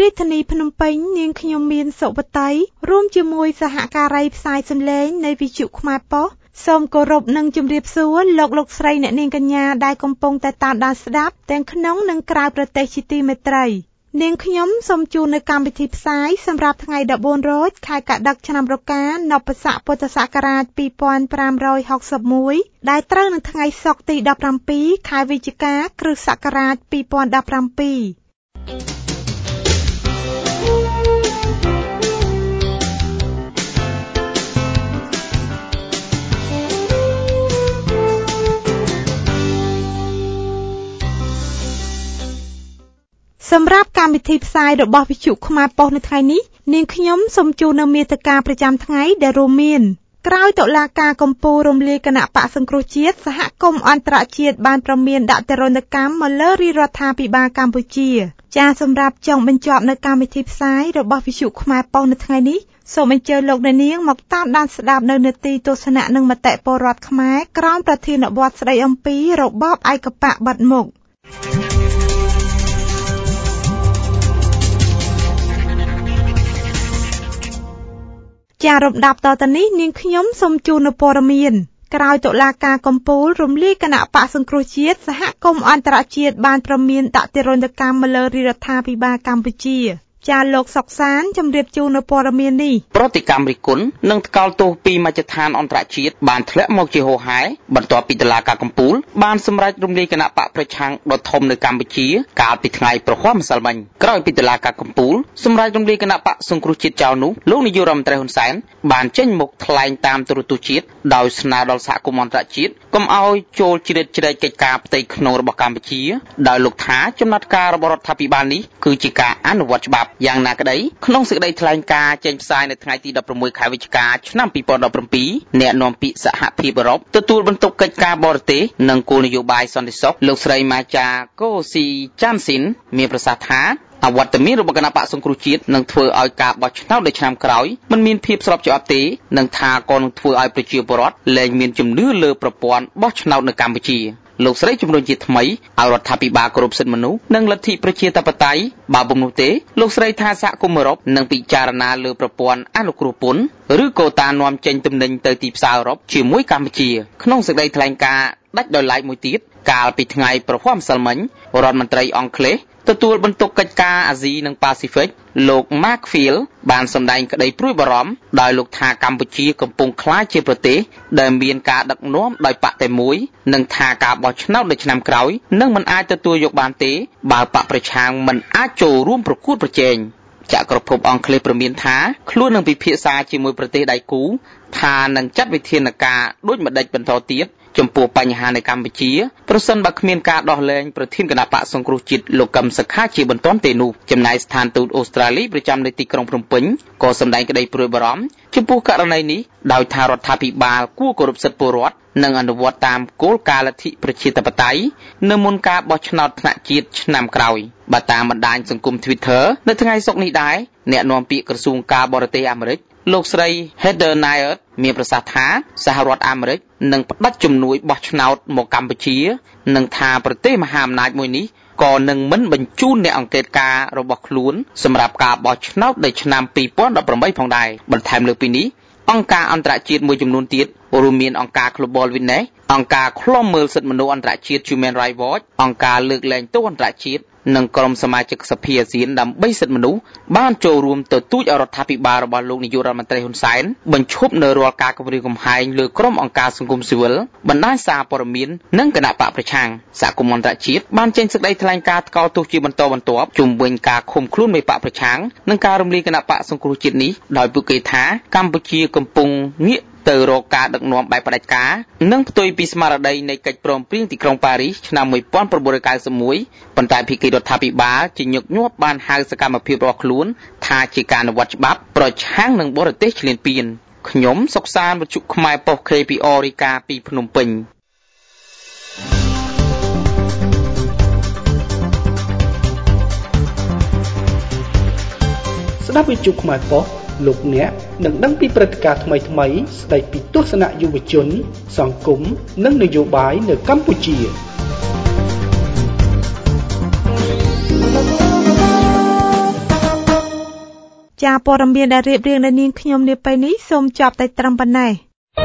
រាជធានីភ្នំពេញនាងខ្ញុំមានសុវតីរួមជាមួយសហការីផ្សាយសំឡេងនៃវិទ្យុខ្មែរប៉ុស្តិ៍សូមគោរពនិងជម្រាបសួរលោកស្រីអ្នកនាងកញ្ញាដែលកំពុងតែតាមដានស្ដាប់ទាំងក្នុងនិងក្រៅប្រទេសជាទីមេត្រីនាងខ្ញុំសូមជូននៅកម្មវិធីផ្សាយសម្រាប់ថ្ងៃ14រោចខែកដឹកឆ្នាំរកានព្វស័កពុទ្ធសករាជ2561ដែលត្រូវនៅថ្ងៃសុក្រទី17ខែវិច្ឆិកាគ្រិស្តសករាជ2017សម្រាប់កម្មវិធីផ្សាយរបស់វិទ្យុខ្មែរប៉ុស្តិ៍នៅថ្ងៃនេះនាងខ្ញុំសូមជូននៅមាតិកាប្រចាំថ្ងៃដែលរួមមានក្រោយតុលាការកំពូលរំលាយគណៈបក្សសង្គ្រោះជាតិសហគមន៍អន្តរជាតិបានប្រមានដាក់ទរណកម្មមកលើរាជរដ្ឋាភិបាលកម្ពុជាចាសសម្រាប់ចង់បញ្ចប់នៅកម្មវិធីផ្សាយរបស់វិទ្យុខ្មែរប៉ុស្តិ៍នៅថ្ងៃនេះសូមអញ្ជើញលោកអ្នកនាងមកតាមដានស្ដាប់នៅនេតិទស្សនៈនិងមតិពលរដ្ឋខ្មែរក្រោមប្រធានបទស្ដីអំពីរបបឯកបកបាត់មុខជារំដាប់តទៅនេះនាងខ្ញុំសូមជូននូវព័ត៌មានក្រោយតុលាការកំពូលរំលាយគណៈបក្សសង្គ្រោះជាតិសហគមន៍អន្តរជាតិបានប្រមានដាក់ទរណកម្មមកលើរាជរដ្ឋាភិបាលកម្ពុជាចាលោកសុកសានជម្រាបជូននៅព័ត៌មាននេះប្រតិកម្មរិះគន់និងថ្កោលទោសពីមជ្ឈដ្ឋានអន្តរជាតិបានធ្លាក់មកជាហូរហែបន្ទាប់ពីតុលាការកំពូលបានសម្រេចរំលាយគណៈបកប្រឆាំងដ៏ធំនៅកម្ពុជាកាលពីថ្ងៃប្រហ័សម្សិលមិញក្រោយពីតុលាការកំពូលសម្រេចរំលាយគណៈបកសង្គ្រោះជាតិចោលនោះលោកនាយករដ្ឋមន្ត្រីហ៊ុនសែនបានចេញមុខថ្លែងតាមទូរទស្សន៍ជាតិដោយស្នើដល់សហគមន៍អន្តរជាតិកុំឲ្យចូលជ្រៀតជ្រែកកិច្ចការផ្ទៃក្នុងរបស់កម្ពុជាដោយលោកថាចំណាត់ការរបស់រដ្ឋាភិបាលនេះគឺជាការអនុវត្តច្បាប់យ៉ាងណាក្តីក្នុងសេចក្តីថ្លែងការណ៍ចេញផ្សាយនៅថ្ងៃទី16ខែវិច្ឆិកាឆ្នាំ2017អ្នកនាំពាក្យសហភាពអឺរ៉ុបទទួលបន្ទុកកិច្ចការបរទេសនិងគោលនយោបាយសន្តិសុខលោកស្រីម៉ាចាកូស៊ីចាន់ស៊ីនមានប្រសាសន៍ថាអវត្តមានរបស់គណៈបក្សសង្គ្រោះជាតិនឹងធ្វើឲ្យការបោះឆ្នោតនៅឆ្នាំក្រោយមិនមានភាពស្របច្បាប់ទេនិងថាក៏នឹងធ្វើឲ្យប្រជាពលរដ្ឋលែងមានជំនឿលើប្រព័ន្ធបោះឆ្នោតនៅកម្ពុជាលោកស្រីជំរុញជាថ្មីឲ្យរដ្ឋាភិបាលគោរពសិទ្ធិមនុស្សនិងលទ្ធិប្រជាធិបតេយ្យបើពុំនោះទេលោកស្រីថាសហគមន៍អឺរ៉ុបនឹងពិចារណាលើប្រព័ន្ធអនុគ្រោះពន្ធឬក៏តាមនាំចេញទំនិញទៅទីផ្សារអឺរ៉ុបជាមួយកម្ពុជាក្នុងសេចក្តីថ្លែងការណ៍ដាច់ដោយឡែកមួយទៀតកាលពីថ្ងៃប្រហ័សម្សិលមិញរដ្ឋមន្ត្រីអង់គ្លេសទទួលបន្ទុកកិច្ចការអាស៊ីនិងប៉ាស៊ីហ្វិកលោក Mark Field បានសម្ដែងក្តីព្រួយបារម្ភដោយលោកថាកម្ពុជាកំពុងក្លាយជាប្រទេសដែលមានការដឹកនាំដោយបកតែមួយនិងថាការបោះឆ្នោតនៅឆ្នាំក្រោយនឹងមិនអាចទទួលយកបានទេបើបកប្រឆាំងមិនអាចចូលរួមប្រកួតប្រជែងចក្រភពអង់គ្លេសព្រមានថាខ្លួននឹងពិភាក្សាជាមួយប្រទេសដៃគូថានឹងចាត់វិធានការដូចម្តេចបន្តទៀតចំពោះបញ្ហានៅកម្ពុជាប្រសិនបើគ្មានការដោះលែងប្រធានគណៈបក្សសង្គ្រោះជាតិលោកកឹមសុខាជាបន្ទាន់ទេនោះចំណែកស្ថានទូតអូស្ត្រាលីប្រចាំនៅទីក្រុងភ្នំពេញក៏សម្ដែងក្តីព្រួយបារម្ភចំពោះករណីនេះដោយថារដ្ឋាភិបាលគួរគោរពសិទ្ធិពលរដ្ឋនិងអនុវត្តតាមគោលការណ៍លទ្ធិប្រជាធិបតេយ្យនៅមុនការបោះឆ្នោតថ្នាក់ជាតិឆ្នាំក្រោយបើតាមបណ្ដាញសង្គម Twitter នៅថ្ងៃសុក្រនេះដែរអ្នកនាំពាក្យក្រសួងការបរទេសអាមេរិកលោកស្រី Heather Nauert មានប្រសាសន៍ថាសហរដ្ឋអាមេរិកនឹងផ្តាច់ជំនួយបោះឆ្នោតមកកម្ពុជានិងថាប្រទេសមហាអំណាចមួយនេះក៏នឹងមិនបញ្ជូនអ្នកអង្កេតការណ៍របស់ខ្លួនសម្រាប់ការបោះឆ្នោតនៅឆ្នាំ2018ផងដែរបន្ថែមលើពីនេះអង្គការអន្តរជាតិមួយចំនួនទៀតរួមមានអង្គការ Global Witness អង្គការឃ្លាំមើលសិទ្ធិមនុស្សអន្តរជាតិ Human Rights Watch អង្គការលើកលែងទោសអន្តរជាតិនិងក្រុមសមាជិកសភាអាស៊ានដើម្បីសិទ្ធិមនុស្សបានចូលរួមទទូចឲ្យរដ្ឋាភិបាលរបស់លោកនាយករដ្ឋមន្ត្រីហ៊ុនសែនបញ្ឈប់នៅរាល់ការគំរាមកំហែងលើក្រុមអង្គការសង្គមស៊ីវិលបណ្ដាញសារព័ត៌មាននិងគណៈបកប្រឆាំងសហគមន៍អន្តរជាតិបានចេញសេចក្តីថ្លែងការណ៍ថ្កោលទោសជាបន្តបន្ទាប់ជុំវិញការឃុំខ្លួនមេបកប្រឆាំងនិងការរំលាយគណៈបកសង្គ្រោះជាតិនេះដោយពួកគេថាកម្ពុជាកំពុងងាកទៅរកការដឹកនាំបែបផ្ដាច់ការនិងផ្ទុយពីស្មារតីនៃកិច្ចព្រមព្រៀងទីក្រុងប៉ារីសឆ្នាំ1991ប៉ុន្តែភាគីរដ្ឋាភិបាលជាញឹកញាប់បានហៅសកម្មភាពរបស់ខ្លួនថាជាការអនុវត្តច្បាប់ប្រឆាំងនឹងបរទេសឈ្លានពានខ្ញុំសុកសានវិទ្យុខ្មែរប៉ុស្តិ៍ KPR រាយការណ៍ពីភ្នំពេញស្ដាប់វិទ្យុខ្មែរប៉ុស្តិ៍លោកអ្នកនឹងដឹងពីព្រឹត្តិការណ៍ថ្មីៗស្ដីពីទស្សនៈយុវជនសង្គមនិងនយោបាយនៅកម្ពុជាចាព័ត៌មានដែលរៀបរៀងដោយនាងខ្ញុំនាពេលនេះសូមចប់តែត្រឹមប៉ុណ្ណេះ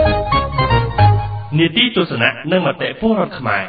នីតិទស្សនៈនិងមតិពលរដ្ឋខ្មែរ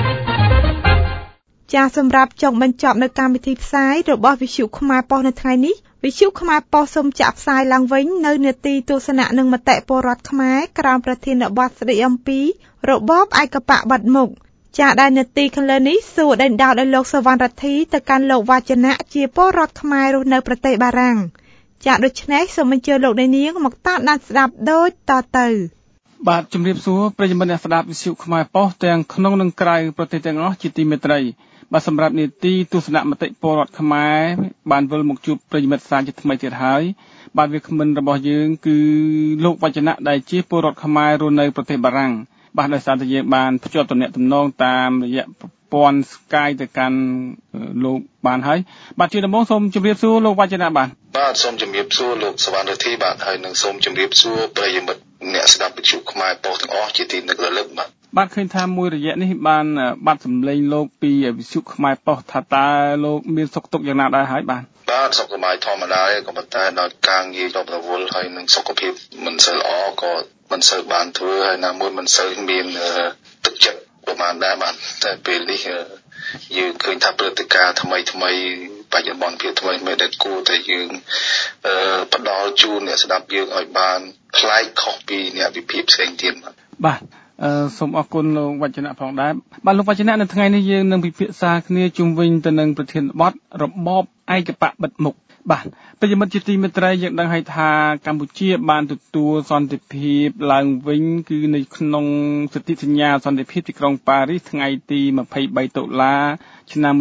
ចាសម្រាប់ចុងបញ្ចប់នៅកម្មវិធីផ្សាយរបស់វិទ្យុខ្មែរប៉ុស្តិ៍នៅថ្ងៃនេះវិទ្យុខ្មែរប៉ុស្តិ៍សូមចាក់ផ្សាយឡើងវិញនៅនីតិទស្សនៈនិងមតិពលរដ្ឋខ្មែរក្រោមប្រធានបទស្ដីអំពីរបបឯកបកបាត់មុខចាដែលនីតិខាងលើនេះសួរដេញដោលដោយលោកសវណ្ណរដ្ឋីទៅកាន់លោកវចនៈជាពលរដ្ឋខ្មែររស់នៅប្រទេសបារាំងចាដូច្នេះសូមអញ្ជើញលោកនាងមកតាមដានស្ដាប់ដូចតទៅបាទជំរាបសួរប្រិយមិត្តអ្នកស្ដាប់វិទ្យុខ្មែរប៉ុស្តិ៍ទាំងក្នុងនិងក្រៅប្រទេសទាំងអស់ជាទីមេត្រីបាទសម្រាប់នីតិទស្សនៈមតិពលរដ្ឋខ្មែរបានវិលមកជួបប្រិយមិត្តសាជាថ្មីទៀតហើយបាទវាគ្មិនរបស់យើងគឺលោកវចនៈដែលជាពលរដ្ឋខ្មែររស់នៅប្រទេសបារាំងបាទដោយសារតែយើងបានភ្ជាប់ទំនាក់ទំនងតាមរយៈប្រព័ន្ធ Skype ទៅកាន់លោកបានហើយបាទជាដំបូងសូមជម្រាបសួរលោកវចនៈបាទសូមជម្រាបសួរលោកសវណ្ណរដ្ឋីបាទហើយនឹងសូមជម្រាបសួរប្រិយមិត្តអ្នកស្ដាប់វិទ្យុខ្មែរប៉ុស្តិ៍ទាំងអស់ជាទីនឹករលឹកបាទឃើញថាមួយរយៈនេះបានបាត់សម្លេងលោកពីវិទ្យុខ្មែរប៉ុស្តិ៍ថាតើលោកមានសុខទុក្ខយ៉ាងណាដែរហើយបាទសុខសប្បាយធម្មតាក៏ប៉ុន្តែដោយការងារជាប់រវល់ហើយនឹងសុខភាពមិនសូវល្អក៏មិនសូវបានធ្វើហើយណាមួយមិនសូវមានទឹកចិត្តប្រហែលដែរបាទតែពេលនេះយើងឃើញថាព្រឹត្តិការណ៍ថ្មីបច្ចុប្បន្នភាពថ្មីដែលគួរតែយើងផ្ដល់ជូនអ្នកស្ដាប់យើងឲ្យបានប្លែកខុសពីអ្នកវិភាគផ្សេងទៀតបាទសូមអរគុណលោកវចនៈផងដែរបាទលោកវចនៈនៅថ្ងៃនេះយើងនឹងពិភាក្សាគ្នាជុំវិញទៅនឹងប្រធានបទរបបឯកបកបិទមុខបាទប្រិយមិត្តជាទីមេត្រីយើងដឹងហើយថាកម្ពុជាបានទទួលសន្តិភាពឡើងវិញគឺនៅក្នុងសន្ធិសញ្ញាសន្តិភាពទីក្រុងប៉ារីសថ្ងៃទី23តុលាឆ្នាំ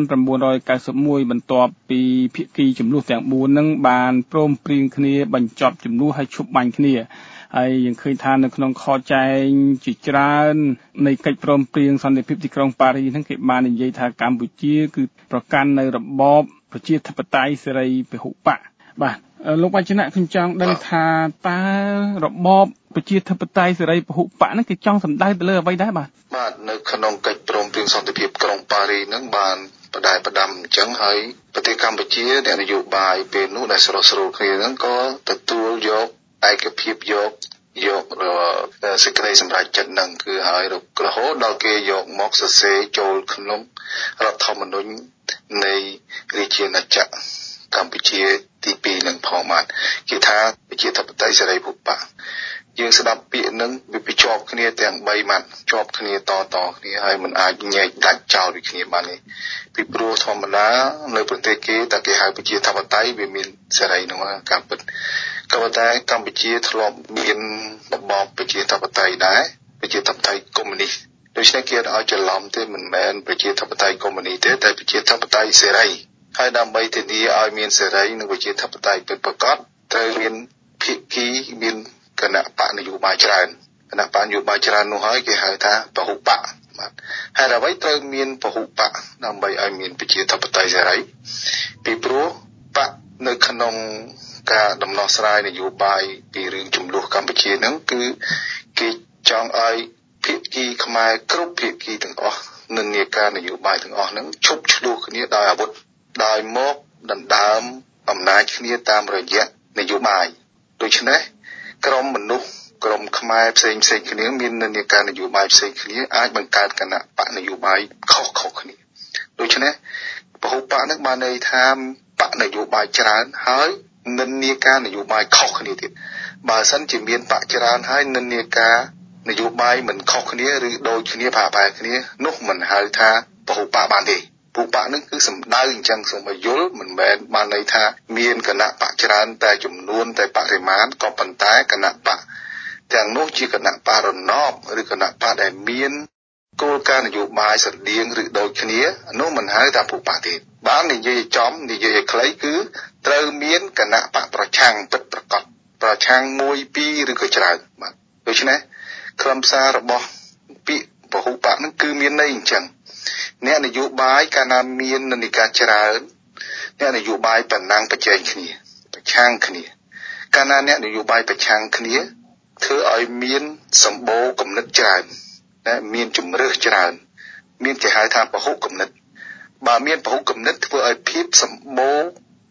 1991បន្ទាប់ពីភាគីចំនួនទាំង4នឹងបានព្រមព្រៀងគ្នាបញ្ចប់ចំនួនហើយឈប់បាញ់គ្នាហើយយើងឃើញថានៅក្នុងខចែងជាច្រើននៃកិច្ចព្រមព្រៀងសន្តិភាពទីក្រុងប៉ារីសហ្នឹងគេបាននិយាយថាកម្ពុជាគឺប្រកាន់នៅរបបប្រជាធិបតេយ្យសេរីពហុបកបាទលោកវចនៈខ្ញុំចង់ដឹងថាតើរបបប្រជាធិបតេយ្យសេរីពហុបកហ្នឹងគេចង់សម្ដៅទៅលើអ្វីដែរបាទនៅក្នុងកិច្ចព្រមព្រៀងសន្តិភាពក្រុងប៉ារីសហ្នឹងបានបដាយផ្ដាំអញ្ចឹងហើយប្រទេសកម្ពុជាអ្នកនយោបាយពេលនោះដែលស្រុះស្រួលគ្នាហ្នឹងក៏ទទួលយកឯកភាពយកសេចក្តីសម្រេចចិត្តនឹងគឺហើយរហូតដល់គេយកមកសរសេរចូលក្នុងរដ្ឋធម្មនុញ្ញនៃរាជាណាចក្រកម្ពុជាទី2នឹងផងបាទគេថាប្រជាធិបតេយ្យសេរីពហុបកយើងស្ដាប់ពាក្យនឹងវាភ្ជាប់គ្នាទាំង3ម៉ាត់ជាប់គ្នាតគ្នាហើយมันអាចញែកដាច់ចោលពីគ្នាបានទេពីព្រោះធម្មតានៅប្រទេសគេតែគេហៅប្រជាធិបតេយ្យវាមានសេរីនោះការពិតក៏ប៉ុន្តែកម្ពុជាធ្លាប់មានរបបប្រជាធិបតេយ្យដែរប្រជាធិបតេយ្យកុម្មុយនីសដូច្នេះគេឲ្យច្រឡំទេមិនមែនប្រជាធិបតេយ្យកុម្មុយនីសទេតែប្រជាធិបតេយ្យសេរីហើយដើម្បីធានាឲ្យមានសេរីនិងប្រជាធិបតេយ្យពិតប្រាកដត្រូវមានភាគីមានគណៈបកនយោបាយច្រើនគណៈបកនយោបាយច្រើននោះហើយគេហៅថាពហុបកបាទហើយអ្វីត្រូវមានពហុបកដើម្បីឲ្យមានប្រជាធិបតេយ្យសេរីពីព្រោះបកនៅក្នុងការដំណោះស្រាយនយោបាយពីរឿងចំនួនកម្ពុជាហ្នឹងគឺគេចង់ឲ្យភាគីខ្មែរគ្រប់ភាគីទាំងអស់និន្នាការនយោបាយទាំងអស់ហ្នឹងឈប់ឆ្លោះគ្នាដោយអាវុធដោយមកដណ្ដើមអំណាចគ្នាតាមរយៈនយោបាយដូច្នេះក្រុមមនុស្សក្រុមខ្មែរផ្សេងគ្នាមាននិន្នាការនយោបាយផ្សេងគ្នាអាចបង្កើតគណៈបកនយោបាយខុសគ្នាដូច្នេះពហុបកហ្នឹងបានន័យថាបកនយោបាយច្រើនហើយនិន្នាការនយោបាយខុសគ្នាទៀតបើសិនជាមានបកច្រើនហើយនិន្នាការនយោបាយមិនខុសគ្នាឬដូចគ្នាប្រហែលគ្នានោះមិនហៅថាពហុបកបានទេពហុបកនឹងគឺសំដៅអញ្ចឹងសូមឲ្យយល់មិនមែនបានន័យថាមានគណៈបកច្រើនតែចំនួនតែបរិមាណក៏ប៉ុន្តែគណៈបកទាំងនោះជាគណៈបរណបឬគណៈបកដែលមានគោលការណ៍នយោបាយស្រដៀងឬដូចគ្នានោះមិនហៅថាពហុបកទេបាននិយាយចំនិយាយឲ្យខ្លីគឺត្រូវមានគណៈបកប្រឆាំងពិតប្រាកដប្រឆាំង1 2ឬក៏ច្រើនបាទដូច្នេះខ្លឹមសាររបស់ពាក្យពហុបកហ្នឹងគឺមានន័យអញ្ចឹងអ្នកនយោបាយកាលណាមាននិន្នាការច្រើនអ្នកនយោបាយប្រណាំងប្រជែងគ្នាប្រឆាំងគ្នាកាលណាអ្នកនយោបាយប្រឆាំងគ្នាធ្វើឲ្យមានសម្បូរគំនិតច្រើនណាមានជំរើសច្រើនមានគេហៅថាពហុគំនិតបើមានពហុគំនិតធ្វើឲ្យភាពសម្បូរ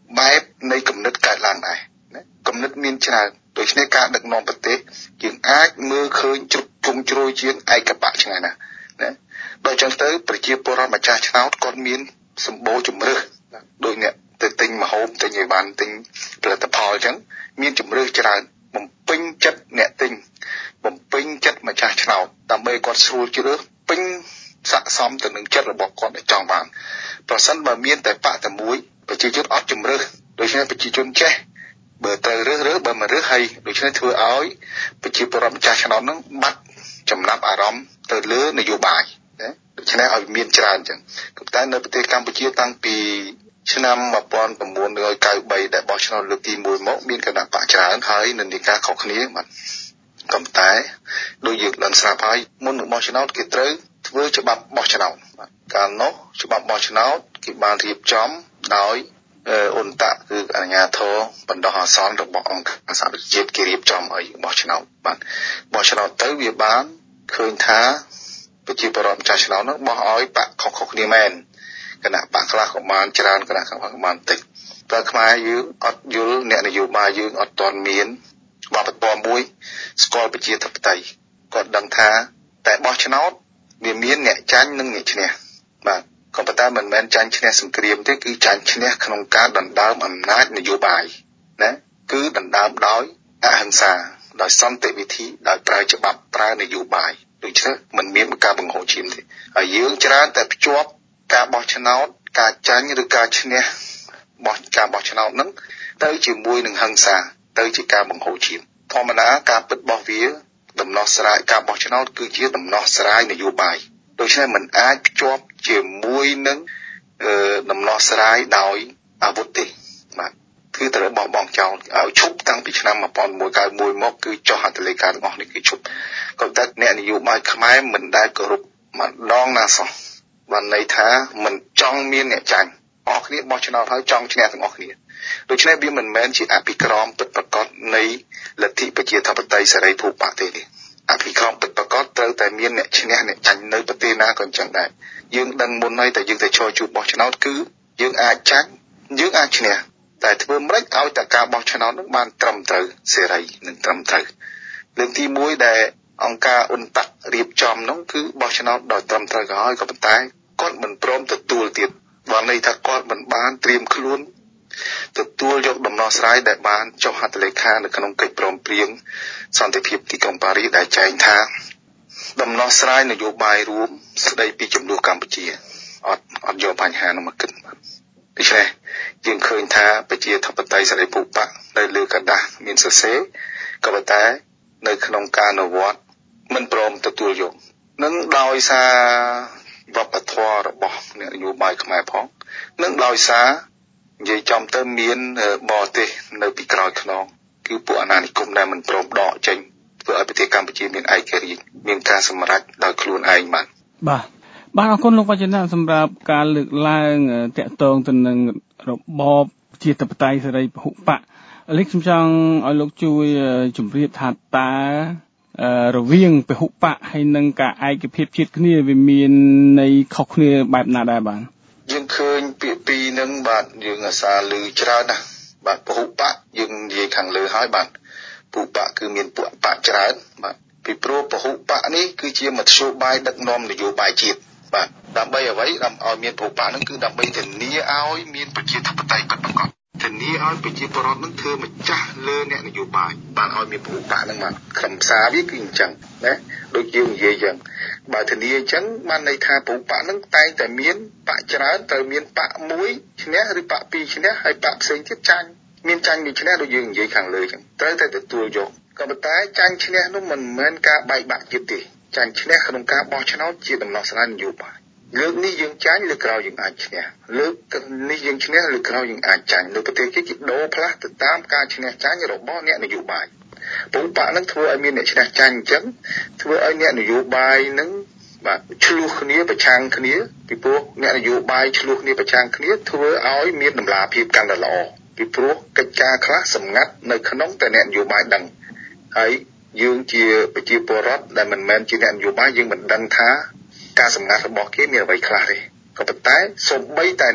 បែបនៃគំនិតកើតឡើងដែរណាគំនិតមានច្រើនដូច្នេះការដឹកនាំប្រទេសយើងអាចមើលឃើញជ្រុំជុំជ្រោយជាងឯកបៈឆ្ងាយណាស់ណាដល់ចឹងទៅប្រជាពលរដ្ឋម្ចាស់ឆ្នោតគាត់មានសម្បូរជំរើសដូចអ្នកទៅទិញម្ហូបទិញអីវ៉ាន់ទិញផលិតផលចឹងមានជំរើសច្រើនបំពេញចិត្តអ្នកទិញបំពេញចិត្តម្ចាស់ឆ្នោតដើម្បីគាត់ស្រួលជ្រើសពេញស័ក្តិសមទៅនឹងចិត្តរបស់គាត់ដែលចង់បានប្រសិនបើមានតែបកតែមួយប្រជាជនអត់ជំរើសដូច្នេះប្រជាជនចេះបើត្រូវរើសបើមិនរើសហើយដូច្នេះធ្វើឲ្យប្រជាពលរដ្ឋម្ចាស់ឆ្នោតនឹងបាត់ចំណាប់អារម្មណ៍ទៅលើនយោបាយណាដូច្នេះឲ្យមានច្រើនអញ្ចឹងតែនៅប្រទេសកម្ពុជាតាំងពីឆ្នាំ1993ដែលបោះឆ្នោតលើកទី1មកមានគណៈបកច្រើនហើយនិន្នាការខុសគ្នាបាទក៏តែដោយយើងបានស្រាប់ហើយមុននឹងបោះឆ្នោតគេត្រូវធ្វើច្បាប់បោះឆ្នោតកាលនោះច្បាប់បោះឆ្នោតគេបានរៀបចំដោយអ៊ុនតាក់គឺអាជ្ញាធរបណ្ដោះអាសន្នរបស់អង្គការសហប្រជាជាតិគេរៀបចំឲ្យបោះឆ្នោតបាទបោះឆ្នោតទៅវាបានឃើញថាប្រជាពលរដ្ឋម្ចាស់ឆ្នោតនោះបោះឲ្យបកខុសគ្នាមែនគណៈបកខ្លះក៏បានច្រើនគណៈខ្លះក៏បានតិចតែខ្មែរយើងអត់យល់អ្នកនយោបាយយើងអត់ទាន់មានវប្បធម៌មួយស្គាល់ប្រជាធិបតេយ្យគាត់ដឹងថាតែបោះឆ្នោតវាមានអ្នកចាញ់និងអ្នកឈ្នះបាទក៏ប៉ុន្តែមិនមែនចាញ់ឈ្នះសង្គ្រាមទេគឺចាញ់ឈ្នះក្នុងការដណ្ដើមអំណាចនយោបាយណាគឺដណ្ដើមដោយអហិង្សាដោយសន្តិវិធីដោយប្រើច្បាប់ប្រើនយោបាយដូច្នេះមិនមានការបង្ហូរឈាមទេហើយយើងច្រើនតែភ្ជាប់ការបោះឆ្នោតការចាញ់ឬការឈ្នះការបោះឆ្នោតហ្នឹងទៅជាមួយនឹងហិង្សាទៅជាការបង្ហូរឈាមធម្មតាការពិតរបស់វាដំណោះស្រាយការបោះឆ្នោតគឺជាដំណោះស្រាយនយោបាយដូច្នេះมันអាចភ្ជាប់ជាមួយនឹងដំណោះស្រាយដោយអាវុធទេបាទគឺត្រូវបោះបង់ចោលឲ្យឈប់តាំងពីឆ្នាំ1991មកគឺចុះហត្ថលេខាទាំងអស់នេះគឺឈប់ក៏តែអ្នកនយោបាយខ្មែរមិនដែលគោរពម្ដងណាសោះបានន័យថាមិនចង់មានអ្នកចាញ់អស់គ្នាបោះឆ្នោតហើយចង់ឈ្នះទាំងអស់គ្នាដូច្នេះវាមិនមែនជាអភិក្រមពិតប្រាកដនៃលទ្ធិប្រជាធិបតេយ្យសេរីភូប៉ាទេអភិក្រមពិតប្រាកដត្រូវតែមានអ្នកឈ្នះអ្នកចាញ់នៅប្រទេសណាក៏អញ្ចឹងដែរយើងដឹងមុនហើយតែយើងតែឈរជួបបោះឆ្នោតគឺយើងអាចចាញ់យើងអាចឈ្នះតែធ្វើមិនឲ្យតែការបោះឆ្នោតនឹងបានត្រឹមត្រូវសេរីនិងត្រឹមត្រូវលើកទី1ដែលអង្គការអ៊ុនតាក់រៀបចំនោះគឺបោះឆ្នោតដោយត្រឹមត្រូវក៏ហើយក៏ប៉ុន្តែគាត់មិនព្រមទទួលទៀតបានន័យថាគាត់មិនបានត្រៀមខ្លួនទទួលយកដំណោះស្រាយដែលបានចុះហត្ថលេខានៅក្នុងកិច្ចព្រមព្រៀងសន្តិភាពទីក្រុងប៉ារីសដែលចែងថាដំណោះស្រាយនយោបាយរួមស្ដីពីចំនួនកម្ពុជាអត់យកបញ្ហានោះមកគិតដូច្នេះយើងឃើញថាប្រជាធិបតេយ្យសេរីភូប៉ានៅលើกระดาษមានសរសេរក៏ប៉ុន្តែនៅក្នុងការអនុវត្តមិនព្រមទទួលយកនឹងដោយសារវប្បធម៌របស់អ្នកនយោបាយខ្មែរផងនឹងដោយសារនិយាយចំទៅមានបរទេសនៅពីក្រោយខ្នងគឺពួកអាណានិគមដែលមិនព្រមដកចេញធ្វើឲ្យប្រទេសកម្ពុជាមានឯករាជ្យមានការសម្រេចដោយខ្លួនឯងបាទអរគុណលោកវចនៈសម្រាប់ការលើកឡើងតាក់ទងទៅនឹងរបបជាធិបតេយ្យសេរីពហុបកលេខខ្ញុំចង់ឲ្យលោកជួយជម្រាបថាតើរវាងពហុបកហើយនិងការឯកភាពជាតិគ្នាវាមានន័យខុសគ្នាបែបណាដែរបាទយើងឃើញពាក្យពីរនឹងបាទយើងអាសាឮច្រើនណាស់បាទពហុបកយើងនិយាយខាងលើហើយបាទពហុបកគឺមានពួកបកច្រើនបាទពីព្រោះពហុបកនេះគឺជាមធ្យោបាយដឹកនាំនយោបាយជាតិបាទដើម្បីអ្វីដើម្បីឲ្យមានពហុបកហ្នឹងគឺដើម្បីធានាឲ្យមានប្រជាធិបតេយ្យពិតប្រាកដធានាឲ្យប្រជាពលរដ្ឋនឹងធ្វើម្ចាស់លើអ្នកនយោបាយបានឲ្យមានពហុបកហ្នឹងមកក្រុមសារវាគឺអញ្ចឹងណាដូចយើងនិយាយអញ្ចឹងបើធានាអញ្ចឹងបានន័យថាពហុបកហ្នឹងតែងតែមានបកច្រើនត្រូវមានបកមួយឈ្នះឬបកពីរឈ្នះហើយបកផ្សេងទៀតចាញ់មានចាញ់មានឈ្នះដូចយើងនិយាយខាងលើអញ្ចឹងត្រូវតែទទួលយកក៏ប៉ុន្តែចាញ់ឈ្នះនោះមិនមែនការបែកបាក់ជាតិទេចាញ់ឈ្នះក្នុងការបោះឆ្នោតជាដំណោះស្រាយនយោបាយលើកនេះយើងចាញ់លើកក្រោយយើងអាចឈ្នះលើកនេះយើងឈ្នះលើកក្រោយយើងអាចចាញ់នៅប្រទេសគេដូរផ្លាស់ទៅតាមការឈ្នះចាញ់របស់អ្នកនយោបាយពហុបកនឹងធ្វើឲ្យមានអ្នកឈ្នះចាញ់អញ្ចឹងធ្វើឲ្យអ្នកនយោបាយនឹងបាទឆ្លោះគ្នាប្រឆាំងគ្នាពីព្រោះអ្នកនយោបាយឆ្លោះគ្នាប្រឆាំងគ្នាធ្វើឲ្យមានតម្លាភាពកាន់តែល្អពីព្រោះកិច្ចការខ្លះសម្ងាត់នៅក្នុងតែអ្នកនយោបាយដឹងហើយយើងជាប្រជាពលរដ្ឋដែលមិនមែនជាអ្នកនយោបាយយើងមិនដឹងថាការសម្ងាត់របស់គេមានអ្វីខ្លះទេក៏ប៉ុន្តែសូម្បីតែអ្នក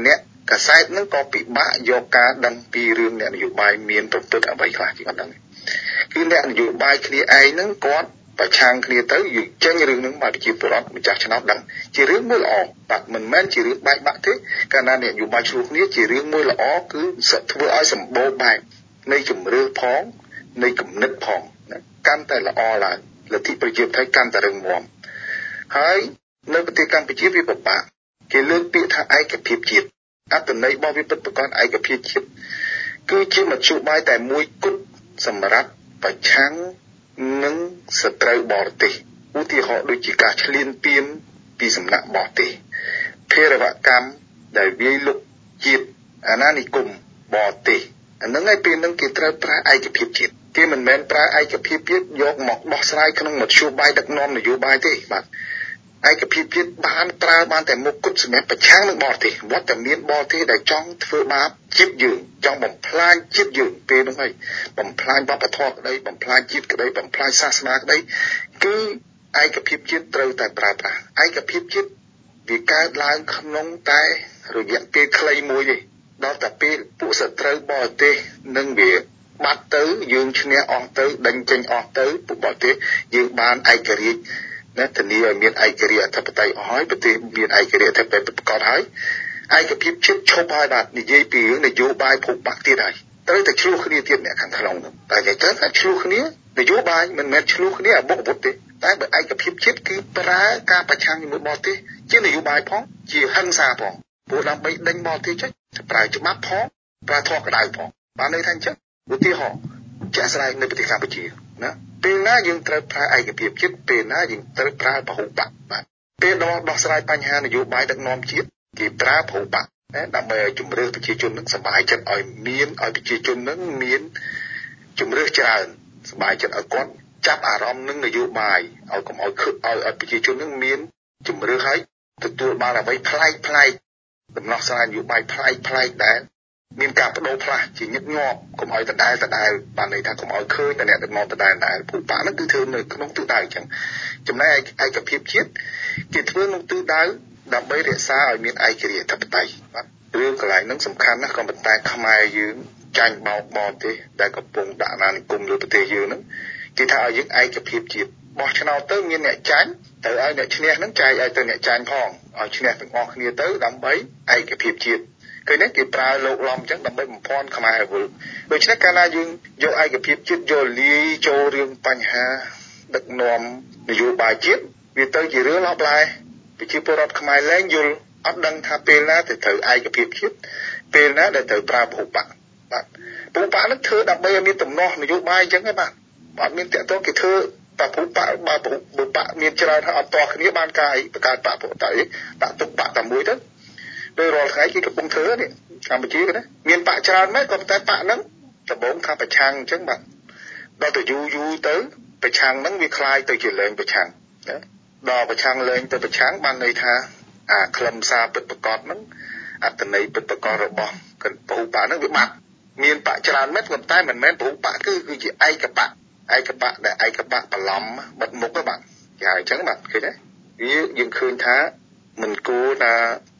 កាសែតហ្នឹងក៏ពិបាកយកការដឹងពីរឿងអ្នកនយោបាយមានប្រព្រឹត្តអ្វីខ្លះគេអត់ដឹងគឺអ្នកនយោបាយគ្នាឯងហ្នឹងគាត់ប្រឆាំងគ្នាទៅយើងចេញរឿងហ្នឹងមកប្រជាពលរដ្ឋម្ចាស់ឆ្នោតដឹងជារឿងមួយល្អបាទមិនមែនជារឿងបែកបាក់ទេកាលណាអ្នកនយោបាយឆ្លោះគ្នាជារឿងមួយល្អគឺធ្វើឲ្យសម្បូរបែបនៃជំរឿនផងនៃគំនិតផងណាកាន់តែល្អឡើងលទ្ធិប្រជាធិបតេយ្យកាន់តែរឹងមាំហើយនៅប្រទេសកម្ពុជាវាពិបាកគេលើកពាក្យថាឯកភាពជាតិអត្ថន័យរបស់វាពិតប្រាកដឯកភាពជាតិគឺជាមធ្យោបាយតែមួយគត់សម្រាប់ប្រឆាំងនឹងសត្រូវបរទេសឧទាហរណ៍ដូចជាការឈ្លានពានពីសំណាក់បរទេសភេរវកម្មដែលវាយលុកជាតិអាណានិគមបរទេសអានឹងឯពេលហ្នឹងគេត្រូវប្រើឯកភាពជាតិគេមិនមែនប្រើឯកភាពជាតិយកមកដោះស្រាយក្នុងមធ្យោបាយដឹកនាំនយោបាយទេបាទឯកភាពជាតិបានប្រើបានតែមុខគត់សម្រាប់ប្រឆាំងនឹងបរទេសវត្តតែមានបរទេសដែលចង់ធ្វើបាបជាតិយើងចង់បំផ្លាញជាតិយើងពេលហ្នឹងហើយបំផ្លាញវប្បធម៌ក្តីបំផ្លាញជាតិក្តីបំផ្លាញសាសនាក្តីគឺឯកភាពជាតិត្រូវតែប្រើប្រាស់ឯកភាពជាតិវាកើតឡើងក្នុងតែរយៈពេលខ្លីមួយទេដល់តែពេលពួកសត្រូវបរទេសនឹងវាបាត់ទៅយើងឈ្នះអស់ទៅដេញចេញអស់ទៅពួកបរទេសយើងបានឯករាជ្យណាធានាឲ្យមានឯករាជ្យអធិបតេយ្យអស់ហើយប្រទេសមានឯករាជ្យអធិបតេយ្យប្រកបហើយឯកភាពជាតិឈប់ហើយបាទនិយាយពីរឿងនយោបាយភពបាក់ទៀតហើយត្រូវតែឆ្លោះគ្នាទៀតអ្នកខាងក្នុងនោះតែគេត្រូវតែឆ្លោះគ្នានយោបាយមិនមែនឆ្លោះគ្នាអបុកអបុតទេតែបើឯកភាពជាតិគឺប្រើការប្រឆាំងជាមួយបរទេសជានយោបាយផងជាហិង្សាផងព្រោះដើម្បីដេញបរទេសចេញប្រើច្បាប់ផងប្រើធម៌ក្តៅផងបានន័យថាអញ្ចឹងឧទាហរណ៍ជាក់ស្ដែងនៅប្រទេសកម្ពុជាណាពេលណាយើងត្រូវប្រើឯកភាពជាតិពេលណាយើងត្រូវប្រើពហុបកបាទពេលដោះស្រាយបញ្ហានយោបាយដឹកនាំជាតិគេប្រើពហុបកដើម្បីឲ្យជំរឿនប្រជាជននឹងសប្បាយចិត្តឲ្យប្រជាជននឹងមានជំរឿនច្រើនសប្បាយចិត្តឲ្យគាត់ចាប់អារម្មណ៍នឹងនយោបាយឲ្យកុំឲ្យប្រជាជននឹងមានជំរឿនឲ្យទទួលបានអ្វីប្លែកដំណោះស្រាយនយោបាយប្លែកដែរមានការបដូរផ្លាស់ជាញឹកញាប់កុំឲ្យដដែលបានន័យថាកុំឲ្យឃើញតែអ្នកដឹកនាំដដែលភូប៉ាហ្នឹងគឺធ្វើនៅក្នុងទិសដៅអញ្ចឹងចំណែកឯកភាពជាតិគេធ្វើក្នុងទិសដៅដើម្បីរក្សាឲ្យមានឯករាជ្យអធិបតេយ្យបាទរឿងកន្លែងហ្នឹងសំខាន់ណាស់ក៏ប៉ុន្តែខ្មែរយើងចាញ់បោកបរទេសដែលកំពុងដាក់អាណានិគមលើប្រទេសយើងហ្នឹងគេថាឲ្យយើងឯកភាពជាតិបោះឆ្នោតទៅមានអ្នកចាញ់ទៅឲ្យអ្នកឈ្នះហ្នឹងចែកឲ្យទៅអ្នកចាញ់ផងឲ្យឈ្នះទាំងអស់គ្នាទៅដើម្បីឯកភាពជាតិឃើញទេគេប្រើលោកឡំអញ្ចឹងដើម្បីបំភាន់ខ្មែរវល់ដូច្នេះកាលណាយើងយកឯកភាពជាតិយកលាយចូលរឿងបញ្ហាដឹកនាំនយោបាយជាតិវាទៅជារឿងឡោបឡែប្រជាពលរដ្ឋខ្មែរលែងយល់អត់ដឹងថាពេលណាទៅត្រូវឯកភាពជាតិពេលណាដែលត្រូវប្រើពហុបកបាទពហុបកនឹងធ្វើដើម្បីឲ្យមានទំនាស់នយោបាយអញ្ចឹងឯងបាទអត់មានតកតគេធ្វើតែពហុបកបើពហុបកមានច្រើនហើយអត់តគ្នាបានកាយបង្កើតបកពហុតៃដាក់ទុកបកតែមួយទៅដោយរាល់ថ្ងៃគេកំពុងធ្វើនេះកម្ពុជាណាមានបកច្រើនមែនក៏តែបកហ្នឹងដំបូងថាប្រឆាំងអញ្ចឹងបាទដល់ទៅយូរទៅប្រឆាំងហ្នឹងវាคล้ายទៅជាលែងប្រឆាំងណាដល់ប្រឆាំងលែងទៅប្រឆាំងបានន័យថាអាខ្លឹមសារពិតប្រាកដហ្នឹងអត្តន័យពិតប្រាកដរបស់ពហុបកហ្នឹងវាបាត់មានបកច្រើនមែនក៏តែមិនមែនពហុបកគឺជាឯកបកដែលឯកបកបន្លំបិទមុខហ្នឹងបាទគេហៅអញ្ចឹងបាទឃើញទេវាយើងឃើញថាមិនគួរថា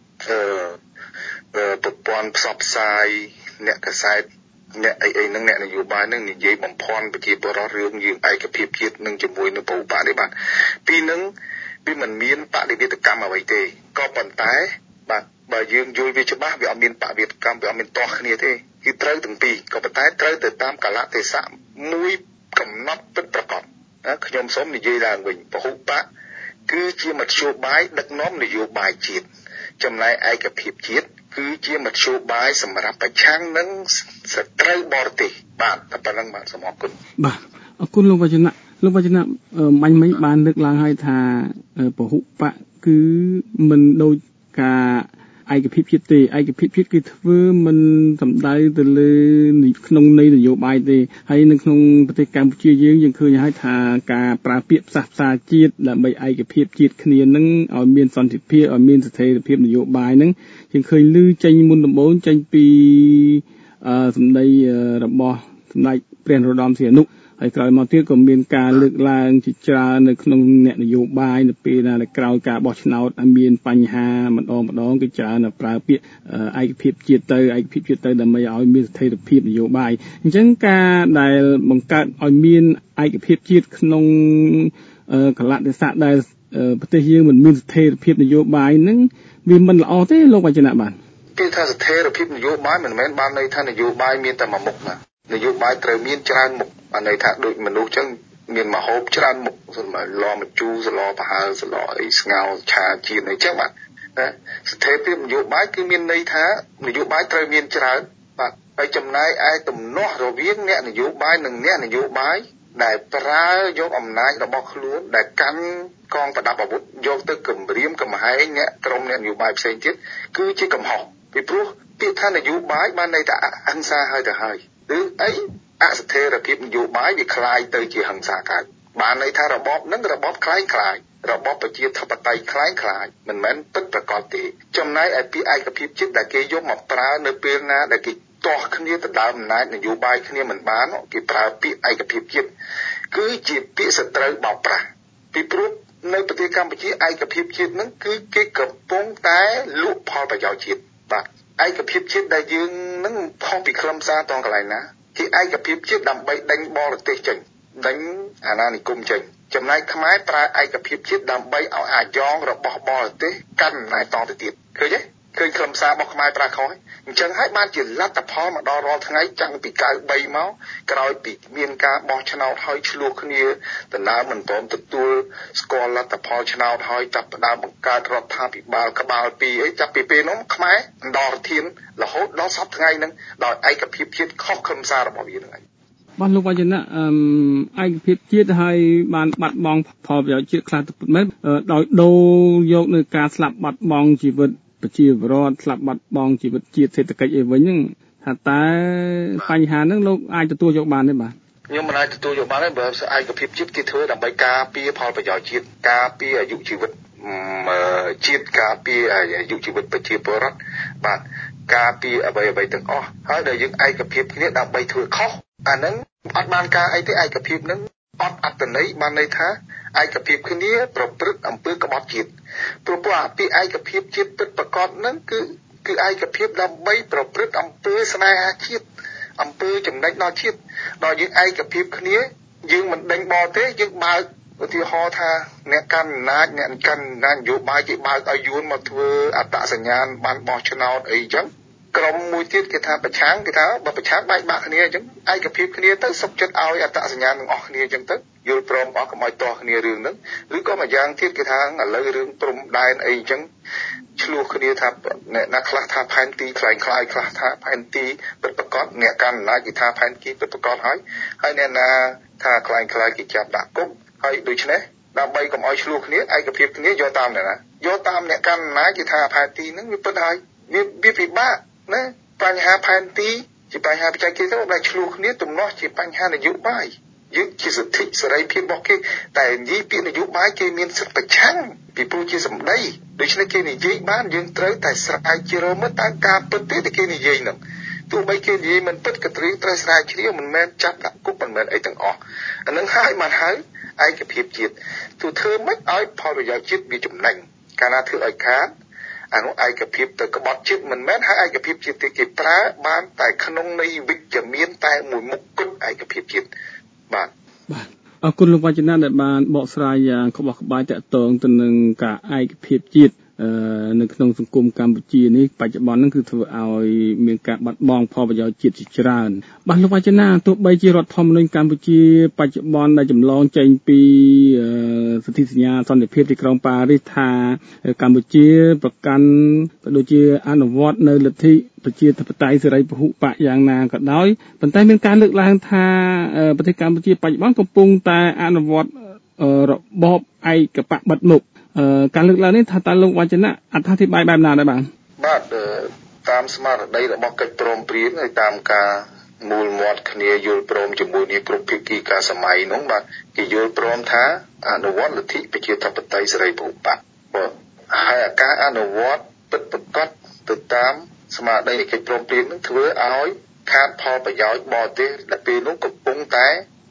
ប្រព័ន្ធផ្សព្វផ្សាយអ្នកកសែតអ្នកអីហ្នឹងអ្នកនយោបាយហ្នឹងនិយាយបំភាន់ប្រជាពលរដ្ឋរឿងយើងឯកភាពជាតិនឹងជាមួយនឹងពហុបកនេះបាទពីនឹងវាមិនមានបដិវេតកម្មអ្វីទេក៏ប៉ុន្តែបាទបើយើងយល់វាច្បាស់វាអត់មានបដិវេតកម្មវាអត់មានទាស់គ្នាទេគឺត្រូវទាំងពីរក៏ប៉ុន្តែត្រូវទៅតាមកាលៈទេសៈមួយកំណត់ពិតប្រាកដណាខ្ញុំសូមនិយាយឡើងវិញពហុបកគឺជាមធ្យោបាយដឹកនាំនយោបាយជាតិចំណែកឯកភាពជាតិគឺជាមធ្យោបាយសម្រាប់ប្រឆាំងនឹងសត្រូវបរទេសបាទតែប៉ុណ្្នឹងបាទសូមអរគុណបាទអរគុណលោកវចនៈមាញ់មិញបានលើកឡើងហើយថាពហុបកគឺមិនដូចការឯកភាពជាតិទេឯកភាពជាតិគឺធ្វើមិនសំដៅទៅលើក្នុងន័យនយោបាយទេហើយនៅក្នុងប្រទេសកម្ពុជាយើងឃើញហើយថាការប្រើពាក្យផ្សះផ្សាជាតិដើម្បីឯកភាពជាតិគ្នានឹងឲ្យមានសន្តិភាពឲ្យមានស្ថិរភាពនយោបាយនឹងយើងឃើញឮចេញមុនដំបូងចេញពីសម្ដីរបស់សម្ដេចព្រះនរោត្តមសីហនុហើយក្រោយមកទៀតក៏មានការលើកឡើងជាច្រើននៅក្នុងអ្នកនយោបាយនៅពេលដែលក្រោយការបោះឆ្នោតមានបញ្ហាម្ដងគឺច្រើនប្រើពាក្យឯកភាពជាតិទៅដើម្បីឲ្យមានស្ថិរភាពនយោបាយអញ្ចឹងការដែលបង្កើតឲ្យមានឯកភាពជាតិក្នុងកលៈទេសៈដែលប្រទេសយើងមិនមានស្ថិរភាពនយោបាយហ្នឹងវាមិនល្អទេលោកវចនៈបាទគេថាស្ថិរភាពនយោបាយមិនមែនបានន័យថានយោបាយមានតែមួយមុខណានយោបាយត្រូវមានច្រើនមុខបានន័យថាដូចមនុស្សចឹងមានមហូបច្រើនមុខសម្រាប់ឡម្ជូរសឡប្រហើសឡអីស្ងោឆាជាតិអីចឹងបាទណាស្ថិរភាពនយោបាយគឺមានន័យថានយោបាយត្រូវមានច្រើនបាទហើយចំណាយឯទំនាស់រវាងអ្នកនយោបាយនិងអ្នកនយោបាយដែលប្រើយកអំណាចរបស់ខ្លួនដែលកាន់កងប្រដាប់អាវុធយកទៅគំរាមកំហែងអ្នកក្រុមអ្នកនយោបាយផ្សេងទៀតគឺជាកំហុសពីព្រោះពាក្យថានយោបាយបានន័យថាអហិង្សាហើយទៅហើយឬអីអស្ថិរភាពនយោបាយវាคล้ายទៅជាហិង្សាកើតបានន័យថារបបនឹងរបបคล้ายរបបប្រជាធិបតេយ្យคล้ายមិនមែនពិតប្រាកដទេចំណែកឯពាក្យឯកភាពជាតិដែលគេយកមកប្រើនៅពេលណាដែលគេទាស់គ្នាទៅដើមអំណាចនយោបាយគ្នាមិនបានគេប្រើពាក្យឯកភាពជាតិគឺជាពាក្យសត្រូវបោកប្រាស់ពីព្រោះនៅប្រទេសកម្ពុជាឯកភាពជាតិហ្នឹងគឺគេកំពុងតែលក់ផលប្រយោជន៍ជាតិបាទឯកភាពជាតិដែលយើងហ្នឹងខុសពីខ្លឹមសារតងកន្លែងណាគេឯកភាពជាតិដើម្បីដេញបរទេសចេញដេញអាណានិគមចេញចំណែកខ្មែរប្រើឯកភាពជាតិដើម្បីឲ្យអាយ៉ងរបស់បរទេសកាន់អំណាចតទៅទៀតឃើញទេឃើញខ្លឹមសាររបស់ខ្មែរប្រើខុសអញ្ចឹងហើយបានជាលទ្ធផលមកដល់រាល់ថ្ងៃចាំងពី93មកក្រោយពីមានការបោះឆ្នោតហើយឆ្លោះគ្នាដណ្ដើមមិនព្រមទទួលស្គាល់លទ្ធផលឆ្នោតហើយចាប់ផ្ដើមបង្កើតរដ្ឋាភិបាលក្បាលពីរអីចាប់ពីពេលនោះខ្មែរអន្តរធានរហូតដល់សប្តាហ៍ថ្ងៃហ្នឹងដោយឯកភាពជាតិខុសខ្លឹមសាររបស់វាហ្នឹងឯងបាទលោកវចនៈឯកភាពជាតិហើយបានបាត់បង់ផលប្រយោជន៍ជាតិខ្លះទៅមែនដោយដូរយកនៅការស្លាប់បាត់បង់ជីវិតប្រជាពលរដ្ឋស្លាប់បាត់បង់ជីវិតជាតិសេដ្ឋកិច្ចអីវិញហ្នឹងថាតើបញ្ហាហ្នឹងលោកអាចទទួលយកបានទេបាទខ្ញុំមិនអាចទទួលយកបានទេបើឯកភាពជាតិគេធ្វើដើម្បីការពារផលប្រយោជន៍ជាតិការពារអាយុជីវិតជាតិការពារអាយុជីវិតប្រជាពលរដ្ឋបាទការពារអ្វីទាំងអស់ហើយដែលយើងឯកភាពគ្នាដើម្បីធ្វើខុសអាហ្នឹងអត់បានការអីទេឯកភាពហ្នឹងអត់អត្តន័យបានន័យថាឯកភាពគ្នាប្រព្រឹត្តអំពើក្បត់ជាតិព្រោះអាពីឯកភាពជាតិពិតប្រាកដហ្នឹងគឺឯកភាពដើម្បីប្រព្រឹត្តអំពើស្នេហាជាតិអំពើចំណេញដល់ជាតិដល់យើងឯកភាពគ្នាយើងមិនដេញបរទេយើងបើកឧទាហរណ៍ថាអ្នកកាន់អំណាចអ្នកកាន់អំណាចនយោបាយគេបើកឲ្យយួនមកធ្វើអត្តសញ្ញាណបានបោះឆ្នោតអីចឹងក្រុមមួយទៀតគេថាប្រឆាំងគេថាបើប្រឆាំងបែកបាក់គ្នាអញ្ចឹងឯកភាពគ្នាទៅសុខចិត្តឲ្យអត្តសញ្ញាណទាំងអស់គ្នាអញ្ចឹងទៅយល់ព្រមអស់កុំឲ្យទាស់គ្នារឿងហ្នឹងឬក៏ម្យ៉ាងទៀតគេថាឥឡូវរឿងព្រំដែនអីអញ្ចឹងឆ្លោះគ្នាថាអ្នកណាខ្លះថាផែនទីคล้ายខ្លះថាផែនទីពិតប្រាកដអ្នកកាន់អំណាចគេថាផែនទីពិតប្រាកដហើយអ្នកណាថាคล้ายគេចាប់ដាក់គុកហើយដូច្នេះដើម្បីកុំឲ្យឆ្លោះគ្នាឯកភាពគ្នាយកតាមអ្នកណាយកតាមអ្នកកាន់អំណាចគេថាផែនទីហ្នឹងវាពិតហើយវាពិបាកណាបញ្ហាផែនទីជាបញ្ហាបច្ចេកទេសដែលឆ្លោះគ្នាទំនាស់ជាបញ្ហានយោបាយយើងជាសិទ្ធិសេរីភាពរបស់គេតែនិយាយពាក្យនយោបាយគេមានសិទ្ធិប្រឆាំងពីព្រោះជាសម្ដីដូច្នេះគេនិយាយបានយើងត្រូវតែស្រាវជ្រាវមើលតើការពិតទេដែលគេនិយាយហ្នឹងទោះបីគេនិយាយមិនពិតក៏ត្រូវស្រាវជ្រាវមិនមែនចាប់ដាក់គុកមិនមែនអីទាំងអស់អានឹងហើយបានហើយឯកភាពជាតិទោះធ្វើមិនឲ្យផលប្រយោជន៍ជាតិវាចំណេញកាលណាធ្វើឲ្យខាតអានោះឯកភាពទៅក្បត់ជាតិមិនមែនហើយឯកភាពជាតិគេប្រើបានតែក្នុងន័យវិជ្ជមានតែមួយមុខគត់ឯកភាពជាតិបាទអរគុណលោកវចនៈដែលបានបកស្រាយយ៉ាងក្បោះក្បាយតាក់ទងទៅនឹងការឯកភាពជាតិនៅក្នុងសង្គមកម្ពុជានេះបច្ចុប្បន្នហ្នឹងគឺធ្វើឲ្យមានការបាត់បង់ផលប្រយោជន៍ជាតិជាច្រើនបាទលោកវចនៈទោះបីជារដ្ឋធម្មនុញ្ញកម្ពុជាបច្ចុប្បន្នដែលចម្លងចេញពីសន្ធិសញ្ញាសន្តិភាពទីក្រុងប៉ារីសថាកម្ពុជាប្រកាន់ក៏ដូចជាអនុវត្តនៅលទ្ធិប្រជាធិបតេយ្យសេរីពហុបកយ៉ាងណាក៏ដោយប៉ុន្តែមានការលើកឡើងថាប្រទេសកម្ពុជាបច្ចុប្បន្នកំពុងតែអនុវត្តរបបឯកបកបិទមុខការលើកឡើងនេះថាតើលោកវចនៈអត្ថាធិប្បាយបែបណាដែរបាទតាមស្មារតីរបស់កិច្ចព្រមព្រៀងហើយតាមការមូលមាត់គ្នាយល់ព្រមជាមួយនេះគ្រប់ភាគីការសម័យនោះបាទគេយល់ព្រមថាអនុវត្តលទ្ធិប្រជាធិបតេយ្យសេរីពហុបកបាទហើយការអនុវត្តពិតប្រាកដទៅតាមស្មារតីនៃកិច្ចព្រមព្រៀងនឹងធ្វើឲ្យខាតផលប្រយោជន៍បរទេសដែលពេលនោះកំពុងតែ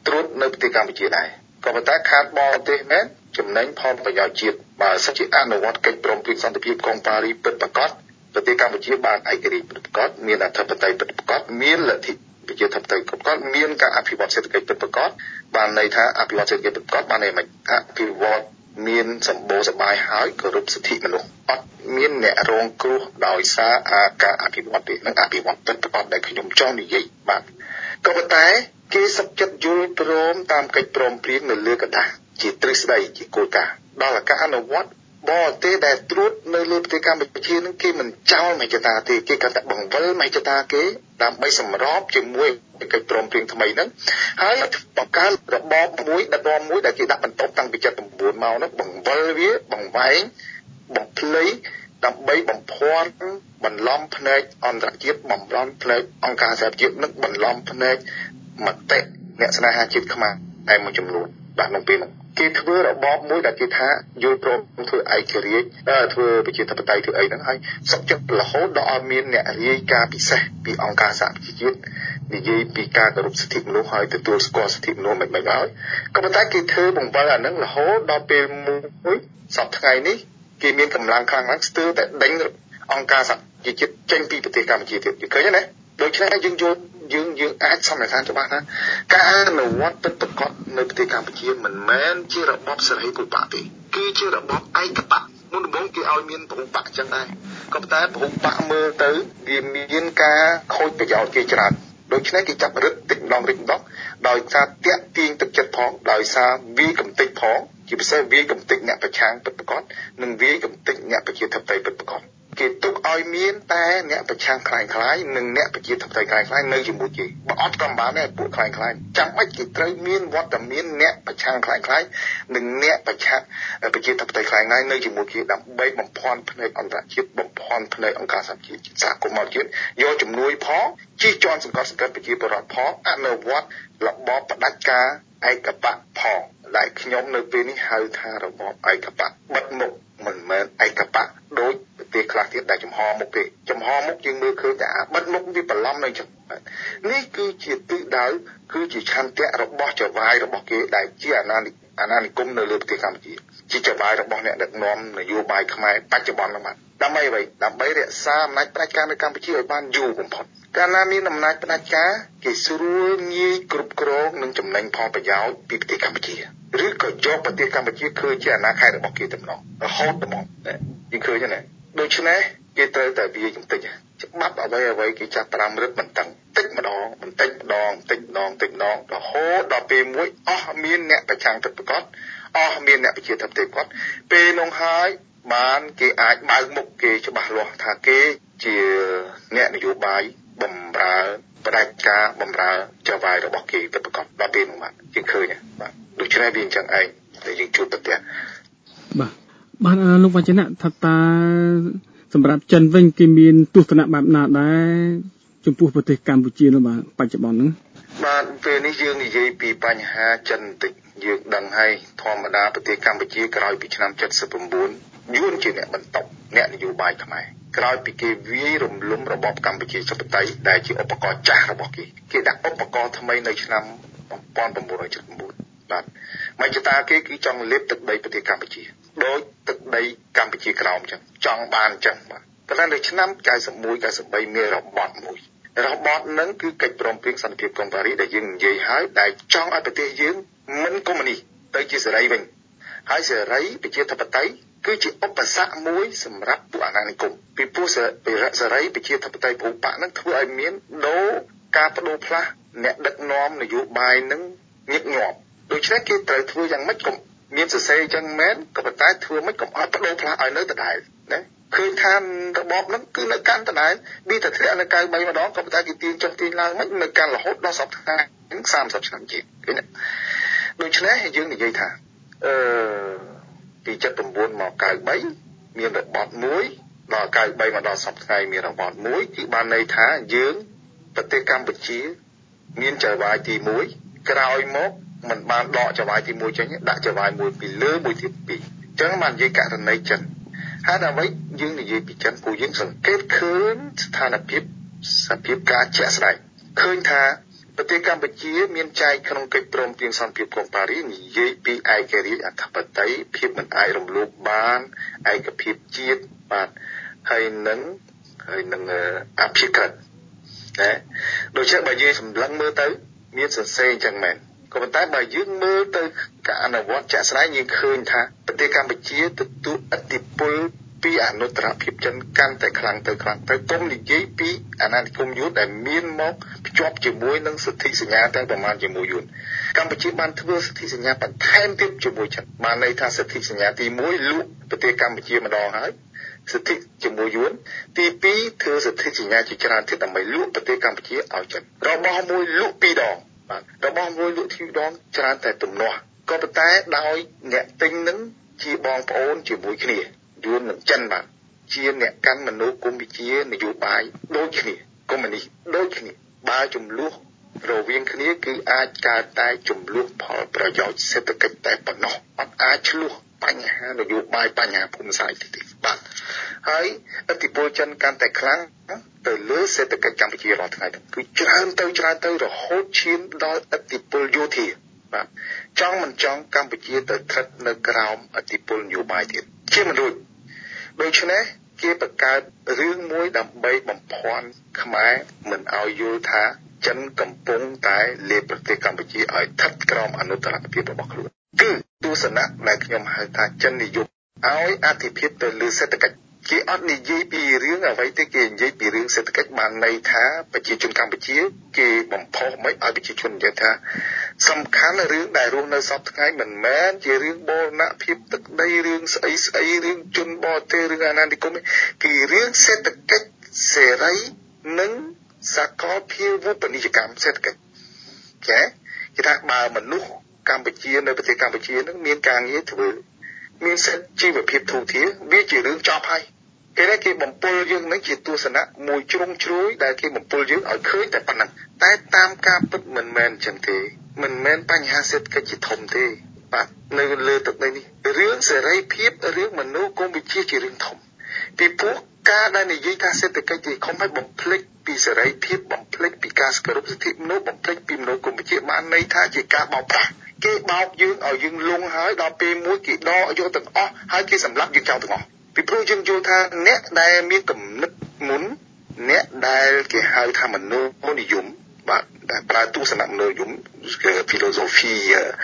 ត្រួតនៅប្រទេសកម្ពុជាដែរក៏ប៉ុន្តែខាតបរទេសមែនចំណេញផលប្រយោជន៍ជាតិបើសិនជាអនុវត្តកិច្ចព្រមព្រៀងសន្តិភាពក្រុងប៉ារីពិតប្រាកដប្រទេសកម្ពុជាបានឯករាជ្យពិតប្រាកដមានអធិបតេយ្យពិតប្រាកដមានលទ្ធិប្រជាធិបតេយ្យពិតប្រាកដមានការអភិវឌ្ឍសេដ្ឋកិច្ចពិតប្រាកដបានន័យថាអភិវឌ្ឍសេដ្ឋកិច្ចពិតប្រាកដបានន័យមិនអភិវឌ្ឍមានសម្បូរសប្បាយហើយគោរពសិទ្ធិមនុស្សអត់មានអ្នករងគ្រោះដោយសារការអភិវឌ្ឍទេនឹងអភិវឌ្ឍពិតប្រាកដដែលខ្ញុំចង់និយាយបាទក៏ប៉ុន្តែគេសុខចិត្តយល់ព្រមតាមកិច្ចព្រមព្រៀងនៅលើกระดาษជាទ្រឹស្ដីជាគោលការណ៍ដល់ការអនុវត្តបរទេសដែលត្រួតនៅលើប្រទេសកម្ពុជានឹងគេមិនចោលមហិច្ឆតាទេគេគាត់តែបង្វិលមហិច្ឆតាគេដើម្បីសម្របជាមួយកិច្ចព្រមព្រៀងថ្មីហ្នឹងហើយបង្កើតរបបមួយដឹកនាំមួយដែលគេដាក់បន្ទប់តាំងពី79មកនោះបង្វិលវាបង្វែងបំភ្លៃដើម្បីបំភាន់បន្លំភ្នែកអន្តរជាតិបំលំភ្នែកអង្គការសហជាតិនឹងបន្លំភ្នែកមតិអ្នកស្នេហាជាតិខ្មែរតែមួយចំនួនបាទក្នុងពេលនោះគេធ្វើរបបមួយដែលគេថាយល់ព្រមធ្វើឯករាជ្យធ្វើប្រជាធិបតេយ្យធ្វើអីហ្នឹងហើយសុខចិត្តរហូតដល់ឲ្យមានអ្នករាយការណ៍ពិសេសពីអង្គការសហប្រជាជាតិនិយាយពីការគោរពសិទ្ធិមនុស្សហើយទទួលស្គាល់សិទ្ធិមនុស្សមិនហើយក៏ប៉ុន្តែគេធ្វើបង្វិលអាហ្នឹងរហូតដល់ពេលមួយសប្តាហ៍ថ្ងៃនេះគេមានកម្លាំងខ្លាំងឡើងស្ទើរតែដេញអង្គការសហប្រជាជាតិចេញពីប្រទេសកម្ពុជាទៀតឃើញទេណាដូច្នេះយើងយល់យើងអាចសន្និដ្ឋានច្បាស់ថាការអនុវត្តពិតប្រាកដនៅប្រទេសកម្ពុជាមិនមែនជារបបសេរីភូប៉ាទេគឺជារបបឯកបៈមុនដំបូងគេឲ្យមានភូប៉ាអញ្ចឹងដែរក៏ប៉ុន្តែភូប៉ាមើលទៅវាមានការខូចប្រយោជន៍គេច្រើនដូច្នេះគេចាប់រឹតតិចម្ដងដោយសារតាក់ទាញទឹកចិត្តផងដោយសារវាកំតិចផងជាពិសេសវាកំតិចអ្នកប្រឆាំងពិតប្រាកដនិងវាកំតិចអ្នកប្រជាធិបតេយ្យពិតប្រាកដគេទុកឲ្យមានតែអ្នកប្រឆាំងខ្លាំងៗនិងអ្នកប្រជាធិបតេយ្យខ្លាំងៗនៅជាមួយគេបើអត់ក៏បានដែរពួកខ្លាំងៗចាំបាច់គេត្រូវមានវត្តមានអ្នកប្រឆាំងខ្លាំងៗនិងអ្នកប្រឆាំងប្រជាធិបតេយ្យខ្លាំងៗនៅជាមួយគេដើម្បីបំភាន់ភ្នែកអន្តរជាតិបំភាន់ភ្នែកអង្គការសហជីវជាតិសហគមន៍អន្តរជាតិយកជំនួយផងជិះជាន់សង្កត់ប្រជាពលរដ្ឋផងអនុវត្តរបបផ្ដាច់ការឯកបៈផងដែលខ្ញុំនៅពេលនេះហៅថារបបឯកបៈបិទមុខមិនមែនឯកបៈដូចប្រទេសខ្លះទៀតដែលចំហមុខទេចំហមុខយើងមើលឃើញតែបិទមុខវាបន្លំនៅចឹងនេះគឺជាទិសដៅគឺជាឆន្ទៈរបស់ចៅហ្វាយរបស់គេដែលជាអាណានិគមនៅលើប្រទេសកម្ពុជាជាចៅហ្វាយរបស់អ្នកដឹកនាំនយោបាយខ្មែរបច្ចុប្បន្នហ្នឹងបាទដើម្បីអ្វីដើម្បីរក្សាអំណាចផ្ដាច់ការនៅកម្ពុជាឲ្យបានយូរបំផុតកាលណាមានអំណាចផ្ដាច់ការគេស្រួលងាយគ្រប់គ្រងនិងចំណេញផលប្រយោជន៍ពីប្រទេសកម្ពុជាឬក៏យកប្រទេសកម្ពុជាឃើញជាអាណាខេត្តរបស់គេតែម្ដងរហូតដល់យើងឃើញណាដូច្នេះគេត្រូវតែវាយបន្តិចច្បាប់អ្វីគេចាប់5រឹតបន្ទឹងតិចម្ដងបន្តិចម្ដងរហូតដល់ពេលមួយអស់មានអ្នកប្រឆាំងពិតប្រាកដអស់មានអ្នកប្រជាធិបតេយ្យគាត់ពេលនោះហើយបានគេអាចបើកមុខគេច្បាស់លាស់ថាគេជាអ្នកនយោបាយបំរើផ្ដាច់ការបម្រើចៅហ្វាយរបស់គេពិតប្រាកដដល់ពេលនោះបាទយើងឃើញបាទដូច្នេះវាអញ្ចឹងឯងដែលយើងជួបប្រទះបាទលោកវចនៈថាតើសម្រាប់ចិនវិញគេមានទស្សនៈបែបណាដែរចំពោះប្រទេសកម្ពុជានោះបាទបច្ចុប្បន្នហ្នឹងបាទពេលនេះយើងនិយាយពីបញ្ហាចិនបន្តិចយើងដឹងហើយធម្មតាប្រទេសកម្ពុជាក្រោយពីឆ្នាំ79យួនជាអ្នកបន្តអ្នកនយោបាយខ្មែរក្រោយពីគេវាយរំលំរបបកម្ពុជាធិបតេយ្យដែលជាឧបករណ៍ចាស់របស់គេដាក់ឧបករណ៍ថ្មីនៅឆ្នាំ1979បាទមជ្ឈតាគេគឺចង់លេបទឹកដីប្រទេសកម្ពុជាដោយទឹកដីកម្ពុជាក្រោមអញ្ចឹងចង់បានអញ្ចឹងបាទប៉ុន្តែនៅឆ្នាំ91 93មានរបបមួយរបបហ្នឹងគឺកិច្ចព្រមព្រៀងសន្តិភាពក្រុងប៉ារីសដែលយើងនិយាយហើយដែលចង់ឲ្យប្រទេសយើងមិនកុម្មុយនីសទៅជាសេរីវិញហើយសេរីប្រជាធិបតេយ្យគឺជាឧបសគ្គមួយសម្រាប់ពួកអាណានិគមពីព្រោះសេរីប្រជាធិបតេយ្យភូប៉ានឹងធ្វើឲ្យមានការបដូរផ្លាស់អ្នកដឹកនាំនយោបាយនឹងញឹកញាប់ដូច្នេះគេត្រូវធ្វើយ៉ាងម៉េចកុំមានសរសេរអញ្ចឹងមែនក៏ប៉ុន្តែធ្វើម៉េចកុំឲ្យបដូរផ្លាស់ឲ្យនៅដដែលណាឃើញថារបបហ្នឹងគឺនៅកាន់ដដែលវាតែធ្លាក់នៅ93ម្ដងក៏ប៉ុន្តែគេទាញចុះទាញឡើងមិននៅកាន់រហូតដល់សប្តាហ៍30ឆ្នាំជាឃើញទេដូច្នេះយើងនិយាយថាពី79មក93មានរបបមួយដល់93មកដល់សប្តាហ៍មានរបបមួយគឺបានន័យថាយើងប្រទេសកម្ពុជាមានចៅហ្វាយទី1ក្រោយមកមិនបានដកចៅហ្វាយទី1ចេញដាក់ចៅហ្វាយមួយពីលើមួយទៀត2អញ្ចឹងបាននិយាយករណីចិនហើយដើម្បីយើងនិយាយពីចិនពួកយើងសង្កេតឃើញស្ថានភាពសភាពការជាក់ស្ដែងឃើញថាប្រទេសកម្ពុជាមានចែកក្នុងកិច្ចព្រមព្រៀងសន្តិភាពក្រុងប៉ារីសនិយាយពីឯករាជ្យអធិបតេយ្យភាពមិនអាចរំលោភបានឯកភាពជាតិបាទហើយនឹងអភិក្រិតណាដូច្នេះបើយើងសម្លឹងមើលទៅមានសរសេរអញ្ចឹងមែនក៏ប៉ុន្តែបើយើងមើលទៅការអនុវត្តជាក់ស្ដែងយើងឃើញថាប្រទេសកម្ពុជាទទួលឥទ្ធិពលពីអនុត្តរភាពចិនកាន់តែខ្លាំងទៅគុំនិយាយពីអាណានិគមយួនដែលមានមកភ្ជាប់ជាមួយនឹងសន្ធិសញ្ញាទាំងប្រមាណជាមួយយួនកម្ពុជាបានធ្វើសន្ធិសញ្ញាបន្ថែមទៀតជាមួយចិនបានន័យថាសន្ធិសញ្ញាទី1លក់ប្រទេសកម្ពុជាម្ដងហើយសន្ធិជាមួយយួនទី2ធ្វើសន្ធិសញ្ញាជាច្រើនទៀតដើម្បីលក់ប្រទេសកម្ពុជាឲ្យចិនរបស់មួយលក់2ដងបាទរបស់មួយលក់2ដងច្រើនតែទំនាស់ក៏ប៉ុន្តែដោយអ្នកទិញនឹងជាបងប្អូនជាមួយគ្នាយួននិងចិនបាទជាអ្នកកាន់មនោគមវិជ្ជានយោបាយដូចគ្នាកុម្មុយនីសដូចគ្នាបើចំនួនរវាងគ្នាគឺអាចកើតតែចំនួនផលប្រយោជន៍សេដ្ឋកិច្ចតែប៉ុណ្ណោះអត់អាចឆ្លោះបញ្ហានយោបាយបញ្ហាភូមិសាស្ត្រទេបាទហើយឥទ្ធិពលចិនកាន់តែខ្លាំងទៅលើសេដ្ឋកិច្ចកម្ពុជារាល់ថ្ងៃគឺច្រើនទៅរហូតឈានដល់ឥទ្ធិពលយោធាបាទចង់មិនចង់កម្ពុជាទៅស្ថិតនៅក្រោមឥទ្ធិពលនយោបាយទៀតជាមិនរួចដូច្នេះគេបង្កើតរឿងមួយដើម្បីបំភាន់ខ្មែរមិនឲ្យយល់ថាចិនកំពុងតែលេបប្រទេសកម្ពុជាឲ្យស្ថិតក្រោមអនុត្តរភាពរបស់ខ្លួនគឺទស្សនៈដែលខ្ញុំហៅថាចិននិយមឲ្យអធិភាពទៅលើសេដ្ឋកិច្ចគេអត់និយាយពីរឿងអ្វីទេគេនិយាយពីរឿងសេដ្ឋកិច្ចបានន័យថាប្រជាជនកម្ពុជាគេបំផុសមិនឲ្យប្រជាជននិយាយថាសំខាន់រឿងដែលរស់នៅសពថ្ងៃមិនមែនជារឿងបូរណភាពទឹកដីរឿងស្អីរឿងជនបរទេសរឿងអាណានិគមគឺរឿងសេដ្ឋកិច្ចសេរីនិងសកលភាវូបនីយកម្មសេដ្ឋកិច្ចគេថាបើមនុស្សកម្ពុជានៅប្រទេសកម្ពុជានឹងមានការងារធ្វើមានសិទ្ធិជីវភាពធូរធារវាជារឿងចប់ហើយគេបំពុលយើងនឹងជាទស្សនៈមួយជ្រុងជ្រោយដែលគេបំពុលយើងឲ្យឃើញតែប៉ុណ្ណឹងតែតាមការពិតមិនមែនចឹងទេមិនមែនបញ្ហាសេដ្ឋកិច្ចជាធំទេបាទនៅលើទឹកដីនេះរឿងសេរីភាពរឿងមនោគមវិជ្ជាជារឿងធំពីព្រោះការដែលនិយាយថាសេដ្ឋកិច្ចជាខំឲ្យបំភ្លេចពីសេរីភាពបំភ្លេចពីការគោរពសិទ្ធិមនុស្សបំភ្លេចពីមនោគមវិជ្ជាបានន័យថាជាការបោកប្រាស់គេបោកយើងឲ្យយើងលងហើយដល់ពេលមួយគេដកយកទាំងអស់ហើយគេសម្លាប់យើងចោលទាំងអស់ពីព្រោះយើងយល់ថាអ្នកដែលមានគំនិតមុនអ្នកដែលគេហៅថាមនោនិយមបាទដែលប្រើទស្សនៈមនោនិយមគឺ philosophy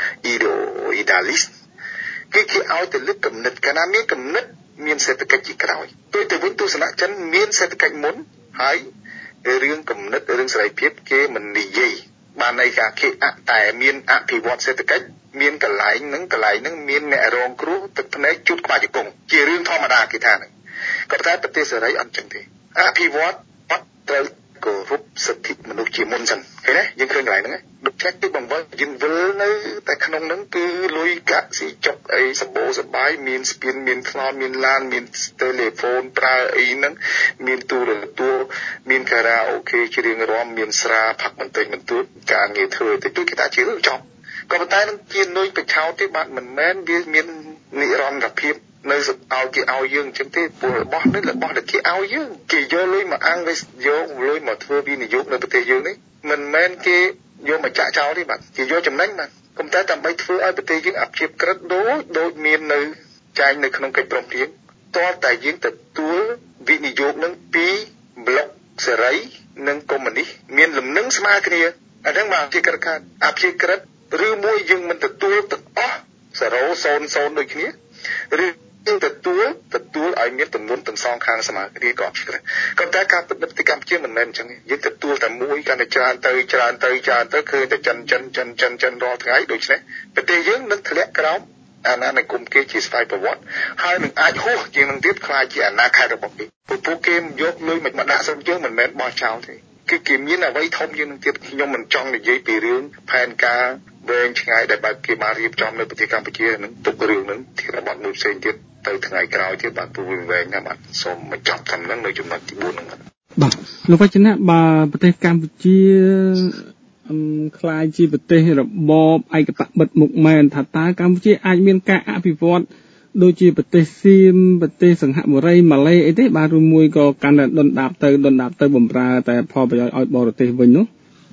idealist គេឲ្យទៅលើគំនិតកាលណាមានគំនិតមានសេដ្ឋកិច្ចជាក្រោយទៅវិញទស្សនៈចិនមានសេដ្ឋកិច្ចមុនហើយរឿងគំនិតរឿងសេរីភាពគេមិននិយាយបានន័យថាគេតែមានអភិវឌ្ឍសេដ្ឋកិច្ចមានកន្លែងហ្នឹងមានអ្នករងគ្រោះទឹកភ្នែកជូតក្បាលជង្គង់ជារឿងធម្មតាគេថាហ្នឹងក៏តែប្រទេសសេរីអត់ចឹងទេអភិវឌ្ឍអត់ត្រូវគោរពសិទ្ធិមនុស្សជាមុនសិនឃើញទេយើងឃើញកន្លែងហ្នឹងដូចតែគេបង្វិលយើងវិលនៅតែក្នុងហ្នឹងគឺលុយកាក់ស៊ីចុកអីសម្បូរសបាយមានស្ពានមានថ្នល់មានឡានមានទូរស័ព្ទប្រើអីហ្នឹងមានទូរទស្សន៍មានការ៉ាអូខេច្រៀងរាំមានស្រាផឹកបន្តិចបន្តួចការងារធ្វើតិចតួចគេថាជារឿងចប់ក៏ប៉ុន្តែនឹងជានុយបឆោតទេបាទមិនមែនវាមាននិរន្តរភាពនៅឲ្យគេឲ្យយើងអញ្ចឹងទេពលរបស់នេះរបស់ដែលគេឲ្យយើងគេយកលុយមកអាំងយកលុយមកធ្វើវិនិយោគនៅប្រទេសយើងនេះមិនមែនគេយកមកចាក់ចោលទេបាទគេយកចំណេញបាទប៉ុន្តែដើម្បីធ្វើឲ្យប្រទេសយើងអភិបក្រិតដូចមាននៅចែងនៅក្នុងកិច្ចព្រមព្រៀងតើតែយើងទទួលវិនិយោគនឹងពីប្លុកសេរីនិងកុម្មុយនីសមានលំនឹងស្មើគ្នាអាហ្នឹងបាទជាក្រកាអភិបក្រិតឬមួយយើងមិនទទួលទាំងអស់0.00ដូចគ្នាឬយើងទទួលឲ្យមានចំនួនទាំងសងខាងស្មើគ្នាក៏អភិបក្រិតក៏តែការពិតនៅកម្ពុជាមិនមែនអញ្ចឹងយើងទទួលតែមួយកាន់តែច្រើនទៅឃើញតែចិនរាល់ថ្ងៃដូច្នេះប្រទេសយើងនឹងធ្លាក់ក្រោមអាណានិគមគេជាស្វ័យប្រវត្តិហើយនឹងអាចហួសជាងនឹងទៀតខ្លាចជាអាណាខេត្តរបស់គេពួកគេយកលុយមកដាក់ស្រុកយើងមិនមែនបោះចោលទេគឺគេមានអ្វីធំជាងនឹងទៀតខ្ញុំមិនចង់និយាយពីរឿងផែនការវែងឆ្ងាយដែលគេបានរៀបចំនៅប្រទេសកម្ពុជានឹងទុករឿងនឹងធានបទមួយផ្សេងទៀតទៅថ្ងៃក្រោយទៀតបាទព្រោះវាវែងណាស់បាទសូមបញ្ចប់តាមនឹងនៅចំណុចទី4ហ្នឹងបាទលោកវចនៈបើប្រទេសកម្ពុជាខ្លាយជាប្រទេសរបបឯកបៈបិទមុខមែនថាតើកម្ពុជាអាចមានការអភិវឌ្ឍដូចជាប្រទេសសៀមប្រទេសសង្ហបុរីម៉ាឡេអីទេបាទឬមួយក៏កាន់តែដុនដាបទៅបំរើតែផលប្រយោជន៍ឲ្យបរទេសវិញនោះ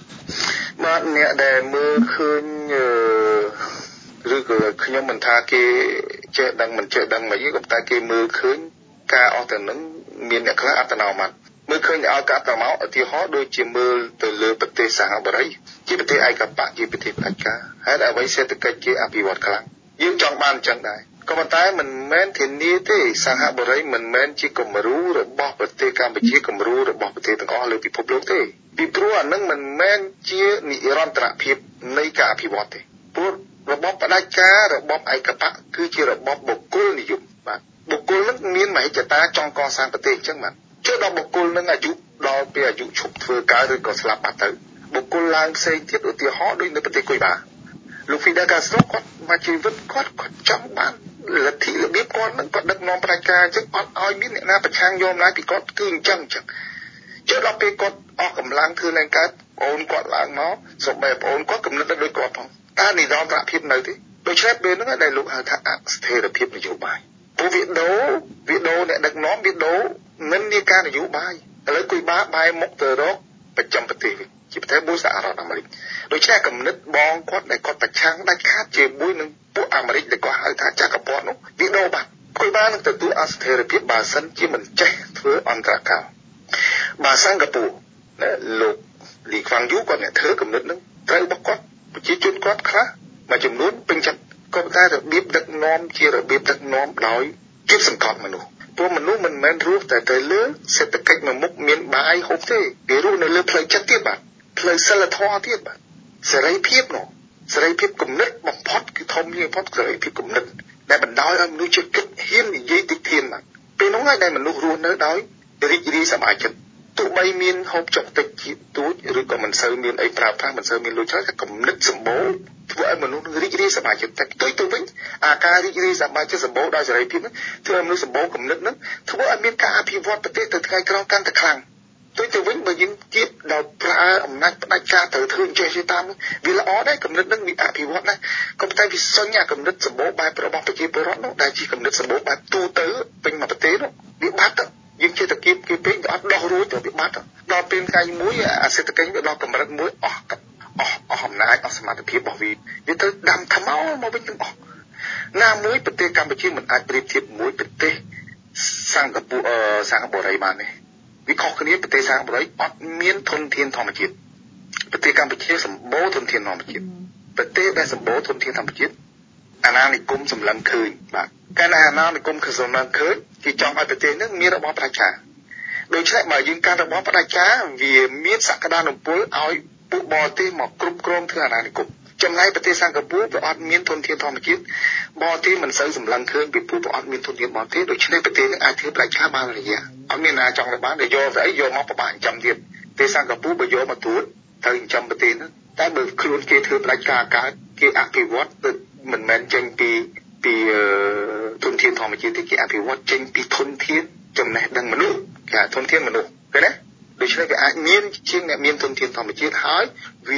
បាទអ្នកដែលមើលឃើញឬក៏ខ្ញុំមិនថាគេចេះដឹងមិនចេះដឹងមិនទេក៏តែគេមើលឃើញការអស់ទៅនឹងមានអ្នកខ្លះអត្តនោម័តមើលឃើញឲ្យកាត់ទៅមកឧទាហរណ៍ដូចជាមើលទៅលើប្រទេសសហបរិយជាប្រទេសឯកបៈជាប្រទេសផ្ដាច់ការហើយអ្វីសេដ្ឋកិច្ចគេអភិវឌ្ឍខ្លាំងយើងចង់បានអញ្ចឹងដែរក៏ប៉ុន្តែមិនមែនធានាទេសហបរិយមិនមែនជាគំរូរបស់ប្រទេសកម្ពុជាគំរូរបស់ប្រទេសទាំងអស់លើពិភពលោកទេពីព្រោះអានឹងមិនមែនជានិរន្តរភាពនៃការអភិវឌ្ឍទេព្រោះរបបផ្ដាច់ការរបបឯកបៈគឺជារបបបុគ្គលនិយមបាទបុគ្គលនឹងមានមហិច្ឆតាចង់កសាងប្រទេសអញ្ចឹងបាទចុះដល់បុគ្គលនឹងអាយុដល់ពេលអាយុឈប់ធ្វើការឬក៏ស្លាប់បាត់ទៅបុគ្គលឡើងផ្សេងទៀតឧទាហរណ៍ដូចនៅប្រទេសកុយបាលោក Fidel Castro គាត់មកជីវិតគាត់ចង់បានលទ្ធិរបៀបគាត់នឹងគាត់ដឹកនាំផ្ដាច់ការអញ្ចឹងអត់ឲ្យមានអ្នកណាប្រឆាំងយកអំណាចពីគាត់គឺអញ្ចឹងចុះដល់ពេលគាត់អស់កម្លាំងធ្វើឡើងកើតប្អូនគាត់ឡើងមកសូម្បីប្អូនគាត់គំនិតទៅដូចគាត់ផងតើនិរន្តរភាពនៅទេដូច្នេះពេលហ្នឹងដែលលោកហៅថាអស្ថិរភាពនយោបាយព្រោះវាដូរអ្នកដឹកនាំវាដូរនិន្នាការនយោបាយឥឡូវគួយបាបែរមុខទៅរកប្រចាំប្រទេសវិញជាប្រទេសមួយសហរដ្ឋអាមេរិកដូច្នេះគំនិតបងគាត់ដែលគាត់ប្រឆាំងដាច់ខាតជាមួយនឹងពួកអាមេរិកដែលគាត់ហៅថាចក្រពត្តិនោះវាដូរបាត់គួយបានឹងទទួលអស្ថិរភាពបើសិនជាមិនចេះធ្វើអន្តរកម្មបើសិនកពូលោកលីខ្វាំងយូគាត់អ្នកធ្វើគំនិតនឹងត្រូវរបស់គាត់ប្រជាជនគាត់ខ្លះមួយចំនួនពេញចិត្តក៏តែរបៀបដឹកនាំជារបៀបដឹកនាំដោយគៀបសង្កត់មនុស្សព្រោះមនុស្សមិនមែនរស់តែទៅលើសេដ្ឋកិច្ចមួយមុខមានបាយហូបទេវារស់នៅលើផ្លូវចិត្តទៀតបាទផ្លូវសិលធម៌ទៀតបាទសេរីភាពគំនិតបំផុតគឺធំជាងបំផុតសេរីភាពគំនិតដែលបណ្ដោយឲ្យមនុស្សជឿគិតហ៊ាននិយាយតិចធានបាទពេលនោះហើយដែលមនុស្សរស់នៅដោយរីករាយសប្បាយចិត្តទោះបីមានហូបចុកតិចតួចឬក៏មិនសូវមានអីប្រើប្រាស់មិនសូវមានលុយច្រើនតែគំនិតសម្បូរធ្វើឲ្យមនុស្សរីករាយសប្បាយចិត្តតែទៅវិញអាការរីករាយសប្បាយចិត្តសម្បូរដោយសេរីភាពនោះធ្វើឲ្យមនុស្សសម្បូរគំនិតនោះធ្វើឲ្យមានការអភិវឌ្ឍប្រទេសទៅថ្ងៃក្រោយកាន់តែខ្លាំងទៅវិញបើយើងគៀបដល់ប្រើអំណាចផ្ដាច់ការត្រូវធ្វើចេះតាមវាល្អដែរគំនិតនឹងវាអភិវឌ្ឍដែរក៏តែវាសញ្ញាគំនិតសម្បូរបែបរបស់ប្រជាពលរដ្ឋនោះដែលជាគំនិតសម្បូរបែបទូទៅពេញមួយប្រទេសនោះវាបាត់ទៅយើងចេះតែគៀបគេពេញទៅអត់ដោះរួចទៅវាបាត់ដល់ពេលថ្ងៃមួយអាសេដ្ឋកិច្ចវាដល់កម្រិតមួយអស់អំណាចអស់សមត្ថភាពរបស់វាទៅដាំថ្មមកវិញទាំងអស់ណាមួយប្រទេសកម្ពុជាមិនអាចប្រៀបធៀបមួយប្រទេសសិង្ហបុរីបានទេវាខុសគ្នាប្រទេសសិង្ហបុរីអត់មានធនធានធម្មជាតិប្រទេសកម្ពុជាសម្បូរធនធានធម្មជាតិប្រទេសដែលសម្បូរធនធានធម្មជាតិអាណានិគមសម្លឹងឃើញបាទកាលណាអាណានិគមសម្លឹងឃើញគេចង់ឲ្យប្រទេសនេះមានរបបផ្ដាច់ការដូច្នេះបើយើងកាន់របបផ្ដាច់ការវាមានសក្តានុពលឲ្យពួកបរទេសមកគ្រប់គ្រងធ្វើអាណានិគមចំណែកប្រទេសសិង្ហបុរីវាអត់មានធនធានធម្មជាតិបរទេសមិនសូវសម្លឹងឃើញពីពួកអត់មានធនធានបរទេសដូច្នេះប្រទេសនេះអាចធ្វើផ្ដាច់ការបានរយៈអត់មានណាចង់ទៅបានតែយកស្អីយកមកប្របាក់ចិញ្ចឹមទៀតប្រទេសសិង្ហបុរីបើយកមកត្រួតត្រូវចិញ្ចឹមប្រទេសនោះតែបើខ្លួនគេធ្វើផ្ដាច់ការកើតគេអភិវឌ្ឍទៅមិនមែនចេញពីធនធានធម្មជាតិទេគេអភិវឌ្ឍចេញពីធនធានចំណេះដឹងមនុស្សគេធនធានមនុស្សឃើញទេដូច្នេះវាអាចមានជាងអ្នកមានធនធានធម្មជាតិហើយវា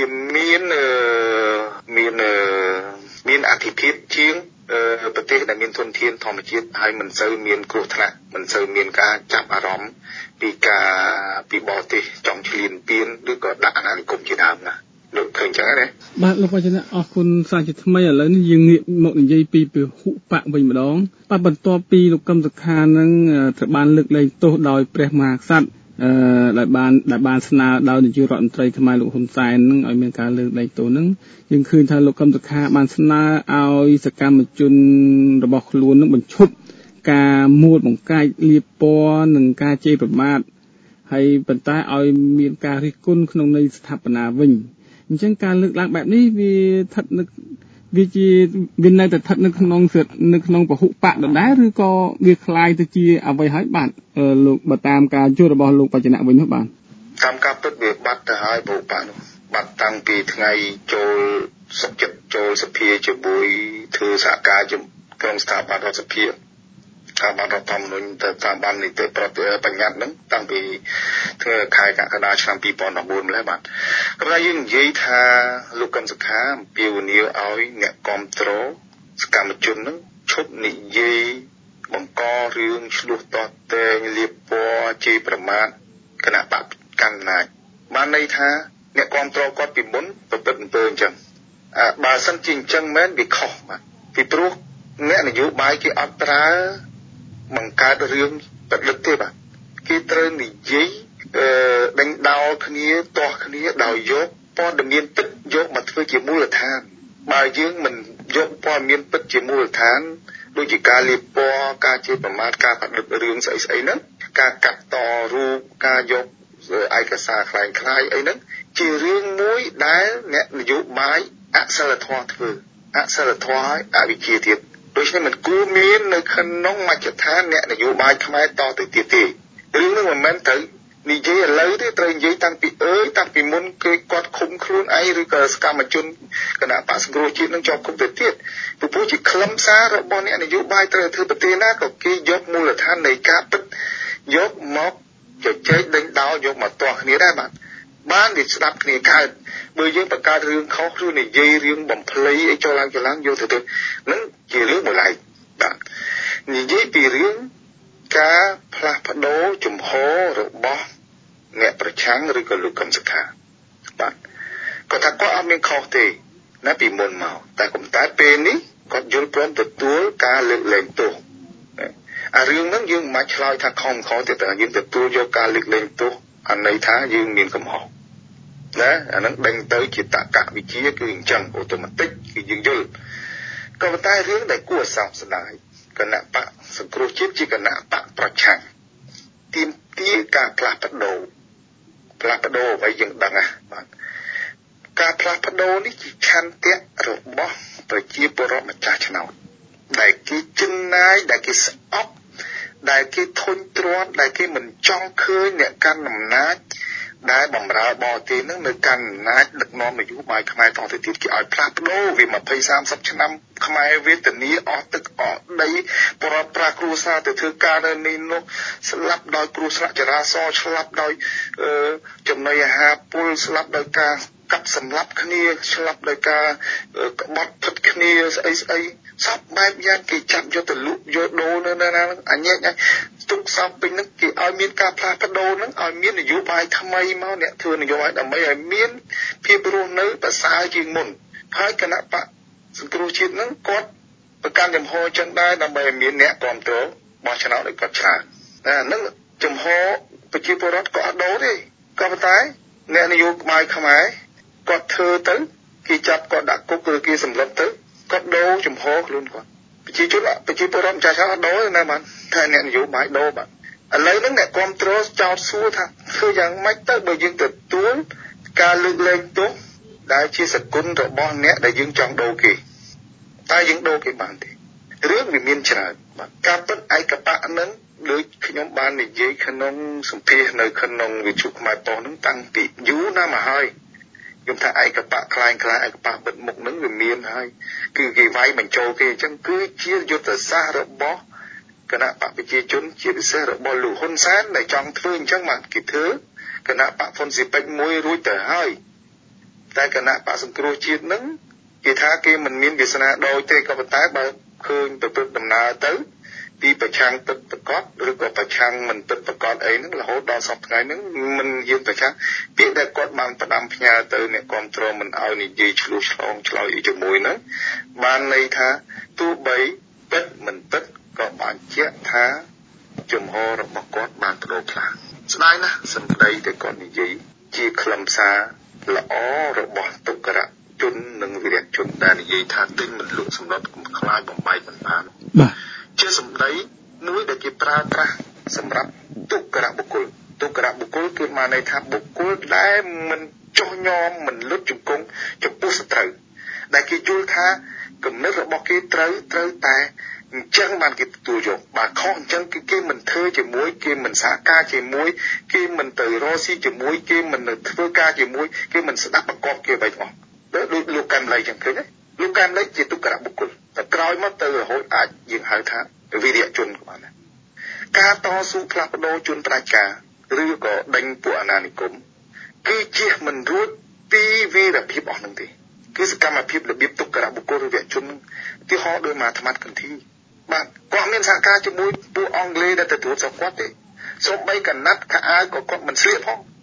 មានអធិភាពជាងប្រទេសដែលមានធនធានធម្មជាតិហើយមិនសូវមានគ្រោះថ្នាក់មិនសូវមានការចាប់អារម្មណ៍ពីបរទេសចង់ឈ្លានពានឬក៏ដាក់អាណានិគមជាដើមណាលោកឃើញចឹងទេបាទលោកវចនៈអរគុណសាជាថ្មីឥឡូវនេះយើងងាកមកនិយាយពីពហុបកវិញម្ដងបាទបន្ទាប់ពីលោកកឹមសុខានឹងត្រូវបានលើកលែងទោសដោយព្រះមហាក្សត្រដែលបានស្នើដោយនាយករដ្ឋមន្ត្រីខ្មែរលោកហ៊ុនសែននឹងឲ្យមានការលើកលែងទោសនឹងយើងឃើញថាលោកកឹមសុខាបានស្នើឲ្យសកម្មជនរបស់ខ្លួននឹងបញ្ឈប់ការមួលបង្កាច់លៀបពណ៌និងការជេរប្រមាថហើយប៉ុន្តែឲ្យមានការរិះគន់ក្នុងន័យស្ថាបនាវិញអញ្ចឹងការលើកឡើងបែបនេះវានៅតែស្ថិតនៅក្នុងពហុបកដដែលឬក៏វាคล้ายទៅជាអ្វីហើយបាទលោកបើតាមការយល់របស់លោកបច្ចនៈវិញនោះបាទតាមការពិតវាបាត់ទៅហើយពហុបកនោះបាត់តាំងពីថ្ងៃចូលសុខចិត្តចូលសភាជាមួយធ្វើសហការក្នុងស្ថាប័នរដ្ឋសភាតាមបានរដ្ឋធម្មនុញ្ញទៅតាមបាននីតិបញ្ញត្តិហ្នឹងតាំងពីធ្វើខែកក្កដាឆ្នាំ2014ម្ល៉េះបាទព្រោះយើងនិយាយថាលោកកឹមសុខាអំពាវនាវឲ្យអ្នកគាំទ្រសកម្មជនហ្នឹងឈប់និយាយបង្ករឿងឆ្លោះតតែងលៀបពណ៌ជេរប្រមាថគណៈបកកណ្ដាលបានន័យថាអ្នកគ្រប់គ្រងគាត់ពីមុនប្រព្រឹត្តអំពើអញ្ចឹងបើសិនជាអញ្ចឹងមែនវាខុសបាទពីព្រោះអ្នកនយោបាយគេអត់ប្រើបង្កើតរឿងប្រឌិតទេបាទគេត្រូវនិយាយដេញដោលគ្នាទាស់គ្នាដោយយកព័ត៌មានពិតយកមកធ្វើជាមូលដ្ឋានបើយើងមិនយកព័ត៌មានពិតជាមូលដ្ឋានដូចជាការលាបពណ៌ការជាប្រមាថការប្រឌិតរឿងស្អីហ្នឹងការកាត់តរូបការយកឯកសារคล้ายៗអីហ្នឹងជារឿងមួយដែលអ្នកនយោបាយអសិលធម៌ធ្វើអសិលធម៌ហើយអវិជ្ជាទៀតដូច្នេះមិនគួរមាននៅក្នុងមជ្ឈដ្ឋានអ្នកនយោបាយខ្មែរតទៅទៀតទេរឿងនេះមិនមែនត្រូវនិយាយឥឡូវទេត្រូវនិយាយតាំងពីមុនគេគាត់ឃុំខ្លួនឯងឬក៏សកម្មជនគណៈបក្សសង្គ្រោះជាតិនឹងជាប់គុកទៅទៀតពីព្រោះជាខ្លឹមសាររបស់អ្នកនយោបាយត្រូវធ្វើប្រទេសណាក៏គេយកមូលដ្ឋាននៃការពិតយកមកជជែកដេញដោលយកមកទាស់គ្នាដែរបាទបានវាស្ដាប់គ្នាកើតបើយើងបង្កើតរឿងខុសឬនិយាយរឿងបំភ្លៃអីចូលឡើងយកទៅនឹងជារឿងមួយឡែកបាទនិយាយពីរឿងការផ្លាស់ប្ដូរជំហររបស់អ្នកប្រឆាំងឬក៏លោកកឹមសុខាបាទគាត់ថាគាត់អត់មានខុសទេណាពីមុនមកតែប៉ុន្តែពេលនេះគាត់យល់ព្រមទទួលការលើកលែងទោសរឿងហ្នឹងយើងមិនឆ្លើយថាខំទេតែយើងទទួលយកការលើកលែងទោសអាន័យថាយើងមានកំហុសណាអាហ្នឹងដេញទៅជាតក្កវិជ្ជាគឺអញ្ចឹងអូតូម៉ាទិកគឺយើងយល់ក៏ប៉ុន្តែរឿងដែលគួរសោកស្ដាយគណៈបកសង្គ្រោះជាតិជាគណៈបកប្រឆាំងទាមទារការផ្លាស់ប្ដូរអ្វីយើងដឹងណាបាទការផ្លាស់ប្ដូរនេះជាឆន្ទៈរបស់ប្រជាពលរដ្ឋម្ចាស់ឆ្នោតដែលគេចំណាយដែលគេស្អប់ដែលគេធុញទ្រាន់ដែលគេមិនចង់ឃើញអ្នកកាន់អំណាចដែលបំរើបរទេសនឹងនៅកាន់អំណាចដឹកនាំនយោបាយខ្មែរតទៅទៀតគេឲ្យផ្លាស់ប្ដូរវា20-30 ឆ្នាំខ្មែរវេទនាអស់ទឹកអស់ដីប្រត់ប្រាគ្រួសារទៅធ្វើការនៅនេះនោះស្លាប់ដោយគ្រោះថ្នាក់ចរាចរណ៍ស្លាប់ដោយចំណីអាហារពុលស្លាប់ដោយការកាប់សម្លាប់គ្នាស្លាប់ដោយការក្បត់ផិតគ្នាស្អីសពបែបយ៉ាងគេចាប់យកទៅលក់យកដូរនៅណាអញ្ញែកទុកសពពេញនឹងគេឲ្យមានការផ្លាស់ប្ដូរនឹងឲ្យមាននយោបាយថ្មីមកអ្នកធ្វើនយោបាយដើម្បីឲ្យមានភាពរស់នៅប្រសើរជាងមុនហើយគណៈបកសង្គ្រោះជាតិនឹងគាត់ប្រកាន់ចំហចឹងដែរដើម្បីឲ្យមានអ្នកគ្រប់គ្រងបោះឆ្នោតឲ្យគាត់ច្រើនហ្នឹងចំហប្រជាពលរដ្ឋក៏អត់ដូរទេក៏ប៉ុន្តែអ្នកនយោបាយខ្មែរគាត់ធ្វើទៅគេចាប់គាត់ដាក់គុកឬគេសម្លាប់ទៅគាត់ដូរចំហខ្លួនគាត់ប្រជាពលរដ្ឋចាស់ៗអត់ដូរណាបាទតែអ្នកនយោបាយដូរបាទឥឡូវហ្នឹងអ្នកគ្រប់គ្រងចោទសួរថាធ្វើយ៉ាងម៉េចទៅបើយើងទទួលការលើកលែងទោសដែលជាសគុណរបស់អ្នកដែលយើងចង់ដូរគេតែយើងដូរគេបានទេរឿងវាមានច្រើនបាទការពិតឯកបៈហ្នឹងដូចខ្ញុំបាននិយាយក្នុងសម្ភាសនៅក្នុងវិទ្យុខ្មែរប៉ុស្តិ៍ហ្នឹងតាំងពីយូរណាស់មកហើយខ្ញុំថាឯកបៈคล้ายឯកបៈបិទមុខហ្នឹងវាមានហើយគឺគេវាយបញ្ចូលគេអញ្ចឹងគឺជាយុទ្ធសាស្ត្ររបស់គណៈបកប្រជាជនជាពិសេសរបស់លោកហ៊ុនសែនដែលចង់ធ្វើអញ្ចឹងមកគេធ្វើគណៈបកហ៊ុនស៊ីពេចមួយរួចទៅហើយតែគណៈបកសង្គ្រោះជាតិហ្នឹងគេថាគេមិនមានវាសនាដូចទេក៏ប៉ុន្តែបើឃើញប្រព្រឹត្តដំណើរទៅពីប្រឆាំងទឹកប្រកបឬក៏ប្រឆាំងមិនទឹកប្រកបអីហ្នឹងរហូតដល់សពថ្ងៃហ្នឹងមិនហ៊ានប្រឆាំងពាក្យដែលគាត់បានផ្ដាំផ្ញើទៅអ្នកគ្រប់គ្រងមិនឲ្យនិយាយឆ្លោះឆ្លងឆ្លើយអីជាមួយហ្នឹងបានន័យថាទោះបីពិតមិនពិតក៏បានជាក់ថាជំហររបស់គាត់បានបដូរផ្លាស់ស្ដាយណាស់សម្ដីដែលគាត់និយាយជាខ្លឹមសារល្អរបស់ទុក្ករជននិងវិរៈជនដែលនិយាយថាទិញមិនលក់សម្រាប់ខ្លាចបំបែកមិនបានបាទជាសម្ដីមួយដែលគេប្រើប្រាស់សម្រាប់ទុក្ករបុគ្គលគឺមានន័យថាបុគ្គលដែលមិនចោះញោមមិនលុតជង្គង់ចំពោះសត្រូវដែលគេយល់ថាគំនិតរបស់គេត្រូវតែអញ្ចឹងបានគេទទួលយកបើខុសអញ្ចឹងគឺគេមិនធ្វើជាមួយគេមិនសហការជាមួយគេមិនទៅរកស៊ីជាមួយគេមិនទៅធ្វើការជាមួយគេមិនស្ដាប់បង្គាប់គេអ្វីទាំងអស់ដូចលោកកែមលីចឹងឃើញទេលោកកែមលីជាទុក្ករបុគ្គលតែក្រោយមកទៅរហូតអាចយើងហៅថាវិរិយជនក៏បានដែរការតស៊ូផ្លាស់ប្ដូរជនផ្ដាច់ការឬក៏ដេញពួកអាណានិគមគឺជាមិនរួចពីវីរភាពអស់នឹងទេគឺសកម្មភាពរបៀបទុក្ករបុគ្គលឬវិរៈជនទីហោដោយមកអាត្មាកន្ធីបាទគាត់មានសហការជាមួយពួកអង់គ្លេសដែលទទួលស្រុកគាត់ទេសូម្បីកណាត់ខោអាវក៏គាត់មិនស្លៀកផង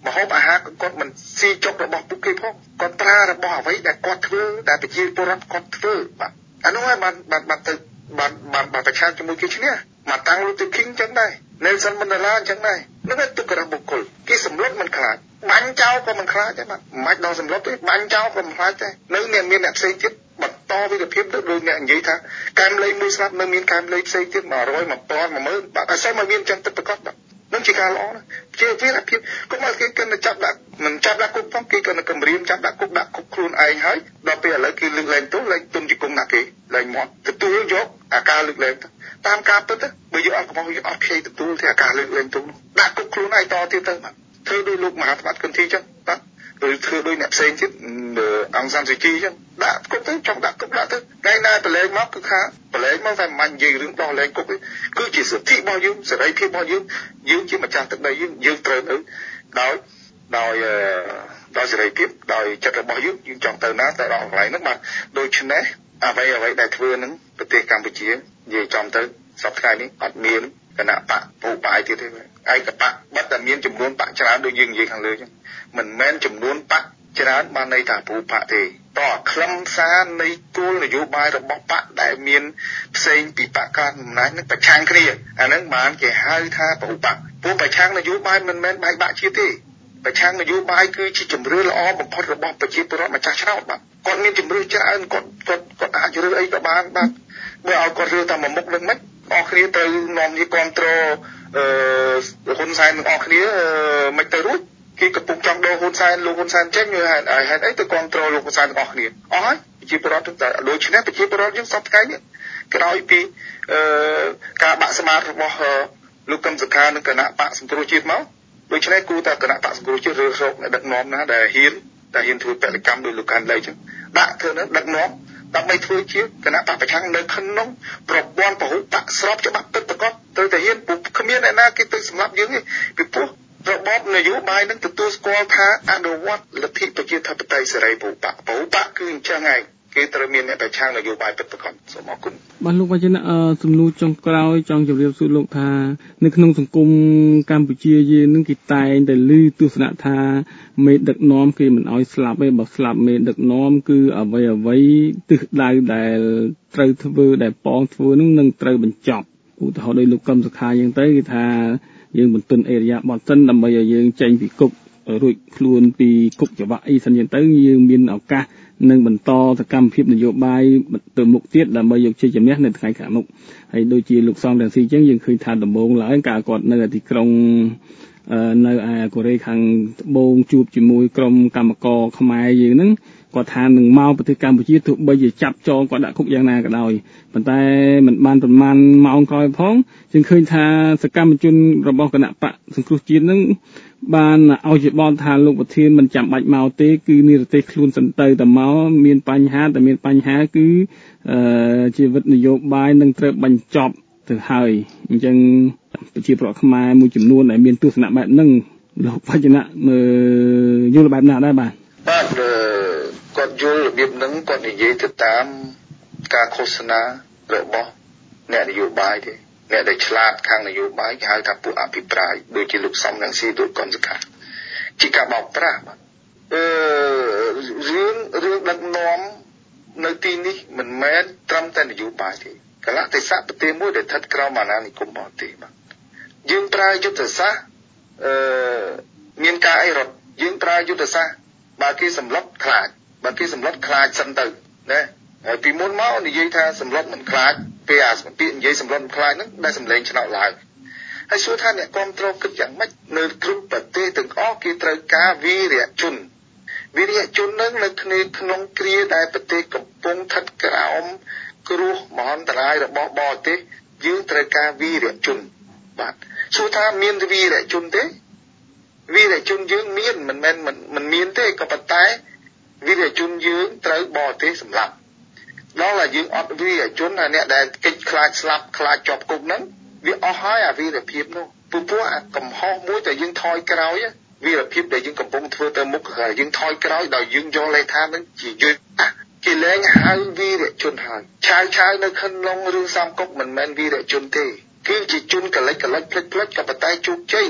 ហូបអាហារគាត់មិនស៊ីចុករបស់ពួកគេផងគាត់ប្រើរបស់អ្វីដែលគាត់ធ្វើដែលប្រជាពលរដ្ឋគាត់ធ្វើបាទអានោះហើយបានទៅបានប្រឆាំងជាមួយគេឈ្នះមកតាំង Luther King ចឹងដែរ Nelson Mandela ចឹងដែរនោះវាទុក្ខរបស់បុគ្គលគេសម្លុតមិនខ្លាចបាញ់ចោលក៏មិនខ្លាចដែរបាទមិនដល់សម្លុតទេបាញ់ចោលក៏មិនខ្លាចដែរនៅមានអ្នកផ្សេងទៀតបន្តវិរភាពដូចអ្នកនិយាយថាកែមលេខមួយស្រាប់នៅមានកែមលេខផ្សេងទៀត100 1000 10000បាទអត់សូវមកមានចឹងទឹកប្រកបបាទនឹងជាការល្អណាស់ជាវិរភាពកុំឲ្យគេគិតទៅចាប់ដាក់មិនចាប់ដាក់គុកផងគេគិតទៅគម្រាមចាប់ដាក់គុកខ្លួនឯងហើយដល់ពេលឥឡូវគេលើកលែងទោសលែងទុនជាគុំដាក់គេលែងមកទទួលយកអាការលើកលែងតាមការពិតទៅបើយកអត់កំហុសយកអត់ខ្ចីទទួលទេអាការលើកលែងទោសដាក់គុកខ្លួនឯងតទៀតទៅបាទធ្វើដោយលោកមហាថ្មគន្ធីចឹងបាទឬធ្វើដោយអ្នកផ្សេងទៀតអង្គសានសុជីចឹងដាក់គុកទៅចង់ដាក់គុកដាក់ទៅថ្ងៃណាប្រឡែងមកគឺថាប្រឡែងមកតែមិននិយាយរឿងដោះលែងគុកទេគឺជាសិទ្ធិរបស់យើងសេរីភាពរបស់យើងជាម្ចាស់ទឹកដីយើងត្រូវទៅដោយសេរីភាពដោយចិត្តរបស់យើងចង់ទៅណាទៅដល់កន្លែងហ្នឹងបាទដូច្នេះអ្វីដែលធ្វើនឹងប្រទេសកម្ពុជានិយាយចំទៅសប្តាហ៍នេះអត់មានគណៈបកពូបាយទៀតទេឯកបកបាត់តែមានចំនួនបកច្រើនដូចយើងនិយាយខាងលើចឹងមិនមែនចំនួនបកច្រើនបានន័យថាពូបកទេតើខ្លឹមសារនៃគោលនយោបាយរបស់បកដែលមានផ្សេងពីបកកណ្ដាលអំណាចនឹងប្រឆាំងគ្នាអាហ្នឹងបានគេហៅថាពូបកពួកប្រឆាំងនយោបាយមិនមែនបែកបាក់ជាតិទេប្រឆាំងនយោបាយគឺជាជំរឿនល្អបំផុតរបស់ប្រជាពលរដ្ឋម្ចាស់ឆ្នោតបាទគាត់មានជំរឿនច្រើនគាត់អាចរើសអីក៏បានបាទបើឲ្យគាត់រើសតែមួយមុខនឹងមិនអស់គ្នាត្រូវនាំគ្នាគ្រប់គ្រងហ៊ុនសែនទាំងអស់គ្នាមិនទៅរួចគេកំពុងចង់ដូរហ៊ុនសែនលោកហ៊ុនសែនចេញហេតុអីទៅគ្រប់គ្រងលោកហ៊ុនសែនទាំងអស់គ្នាអស់ហើយប្រជាពលរដ្ឋតែដូច្នេះប្រជាពលរដ្ឋយើងសពថ្ងៃនេះក្រោយពីការបាក់ស្មាតរបស់លោកកឹមសុខានិងគណៈបកសង្គ្រោះជាតិមកដូច្នេះគូតែគណៈបកសង្គ្រោះជាតិរើសរកអ្នកដឹកនាំណាដែលហ៊ានធ្វើពលកម្មដោយលោកកាន់លៃចឹងដាក់ធ្វើនឹងដឹកនាំដើម្បីធ្វើជាគណៈបកប្រឆាំងនៅក្នុងប្រព័ន្ធពហុបកស្របច្បាប់ពិតប្រាកដត្រូវតែហ៊ានពុកគ្មានអ្នកណាគេទៅសម្លាប់យើងទេពីព្រោះរបបនយោបាយនឹងទទួលស្គាល់ថាអនុវត្តលទ្ធិប្រជាធិបតេយ្យសេរីពហុបកគឺអញ្ចឹងឯងគេត្រូវមានអ្នកប្រឆាំងនយោបាយពិតប្រាកដសូមអរគុណបាទលោកវចនៈសំណួរចុងក្រោយចង់ជម្រាបសួរលោកថានៅក្នុងសង្គមកម្ពុជាយើងនឹងគេតែងតែឮទស្សនៈថាមេដឹកនាំគេមិនអោយស្លាប់ទេបើស្លាប់មេដឹកនាំគឺអ្វីទិសដៅដែលត្រូវធ្វើដែលប៉ងធ្វើនឹងត្រូវបញ្ចប់ឧទាហរណ៍ដោយលោកកឹមសុខាយ៉ាងទៅគឺថាយើងបន្ទន់អេរិយាបថសិនដើម្បីឲ្យយើងចេញពីគុករួចខ្លួនពីគុកច្បាប់អីសិនយ៉ាងទៅយើងមានឱកាសនឹងបន្តសកម្មភាពនយោបាយទៅមុខទៀតដើម្បីយកជ័យជំនះនៅថ្ងៃខាងមុខហើយដូចជាលោកសំរងស៊ីអញ្ចឹងយើងឃើញថាដំបូងឡើយកាលគាត់នៅទីក្រុងនៅឯកូរ៉េខាងត្បូងជួបជាមួយក្រុមកម្មករខ្មែរយើងហ្នឹងគាត់ថានឹងមកប្រទេសកម្ពុជាទោះបីជាចាប់ចងគាត់ដាក់គុកយ៉ាងណាក៏ដោយប៉ុន្តែមិនបានប្រមាណម៉ោងក្រោយផងយើងឃើញថាសកម្មជនរបស់គណៈបកសង្គ្រោះជាតិហ្នឹងបានឲ្យជាបទថាលោកប្រធានមិនចាំបាច់មកទេគឺនិរទេសខ្លួនសិនទៅតែមកមានបញ្ហាគឺជីវិតនយោបាយនឹងត្រូវបញ្ចប់ទៅហើយអញ្ចឹងប្រជាពលរដ្ឋខ្មែរមួយចំនួនដែលមានទស្សនៈបែបហ្នឹងលោកវចនៈយល់បែបណាដែរបាទគាត់យល់របៀបហ្នឹងគាត់និយាយទៅតាមការឃោសនារបស់អ្នកនយោបាយទេអ្នកដែលឆ្លាតខាងនយោបាយគេហៅថាពួកអភិប្រាយដូចជាលោកសំរងស៊ីដូចកុនសខាជាការបោកប្រាស់បាទរឿងដឹកនាំនៅទីនេះមិនមែនត្រឹមតែនយោបាយទេកលៈទេសៈប្រទេសមួយដែលស្ថិតក្រោមអាណានិគមបរទេសបាទយើងប្រើយុទ្ធសាស្ត្រមានការអីរត់យើងប្រើយុទ្ធសាស្ត្របើគេសម្លុតខ្លាចសិនទៅណាហើយពីមុនមកនិយាយថាសម្លុតមិនខ្លាចពេលអាពាក្យនិយាយសម្លុតមិនខ្លាចហ្នឹងដែលសម្លេងឆ្នោតឡើងហើយសួរថាអ្នកគ្រប់គ្រងគិតយ៉ាងម៉េចនៅគ្រប់ប្រទេសទាំងអស់គេត្រូវការវីរៈជននឹងនៅក្នុងគ្រាដែលប្រទេសកំពុងស្ថិតក្រោមគ្រោះមហន្តរាយរបស់បរទេសយើងត្រូវការវីរៈជនបាទសួរថាមានវីរៈជនទេវីរៈជនយើងមានមិនមានទេក៏ប៉ុន្តែវីរៈជនយើងត្រូវបរទេសសម្លាប់ដល់តែយើងអត់វីរៈជនអ្នកដែលកិច្ចខ្លាចស្លាប់ខ្លាចជាប់គុកហ្នឹងវាអស់ហើយអាវីរភាពនោះព្រោះអាកំហុសមួយតែយើងថយក្រោយវីរភាពដែលយើងកំពុងធ្វើទៅមុខយើងថយក្រោយដោយយើងយកលេខថានឹងជាយុទ្ធគេលែងហៅវីរជនហើយឆាវនៅក្នុងរឿងសំកុកមិនមែនវីរជនទេគឺជាជនកលិចផ្លិចក៏ប៉ុន្តែជោគជ័យ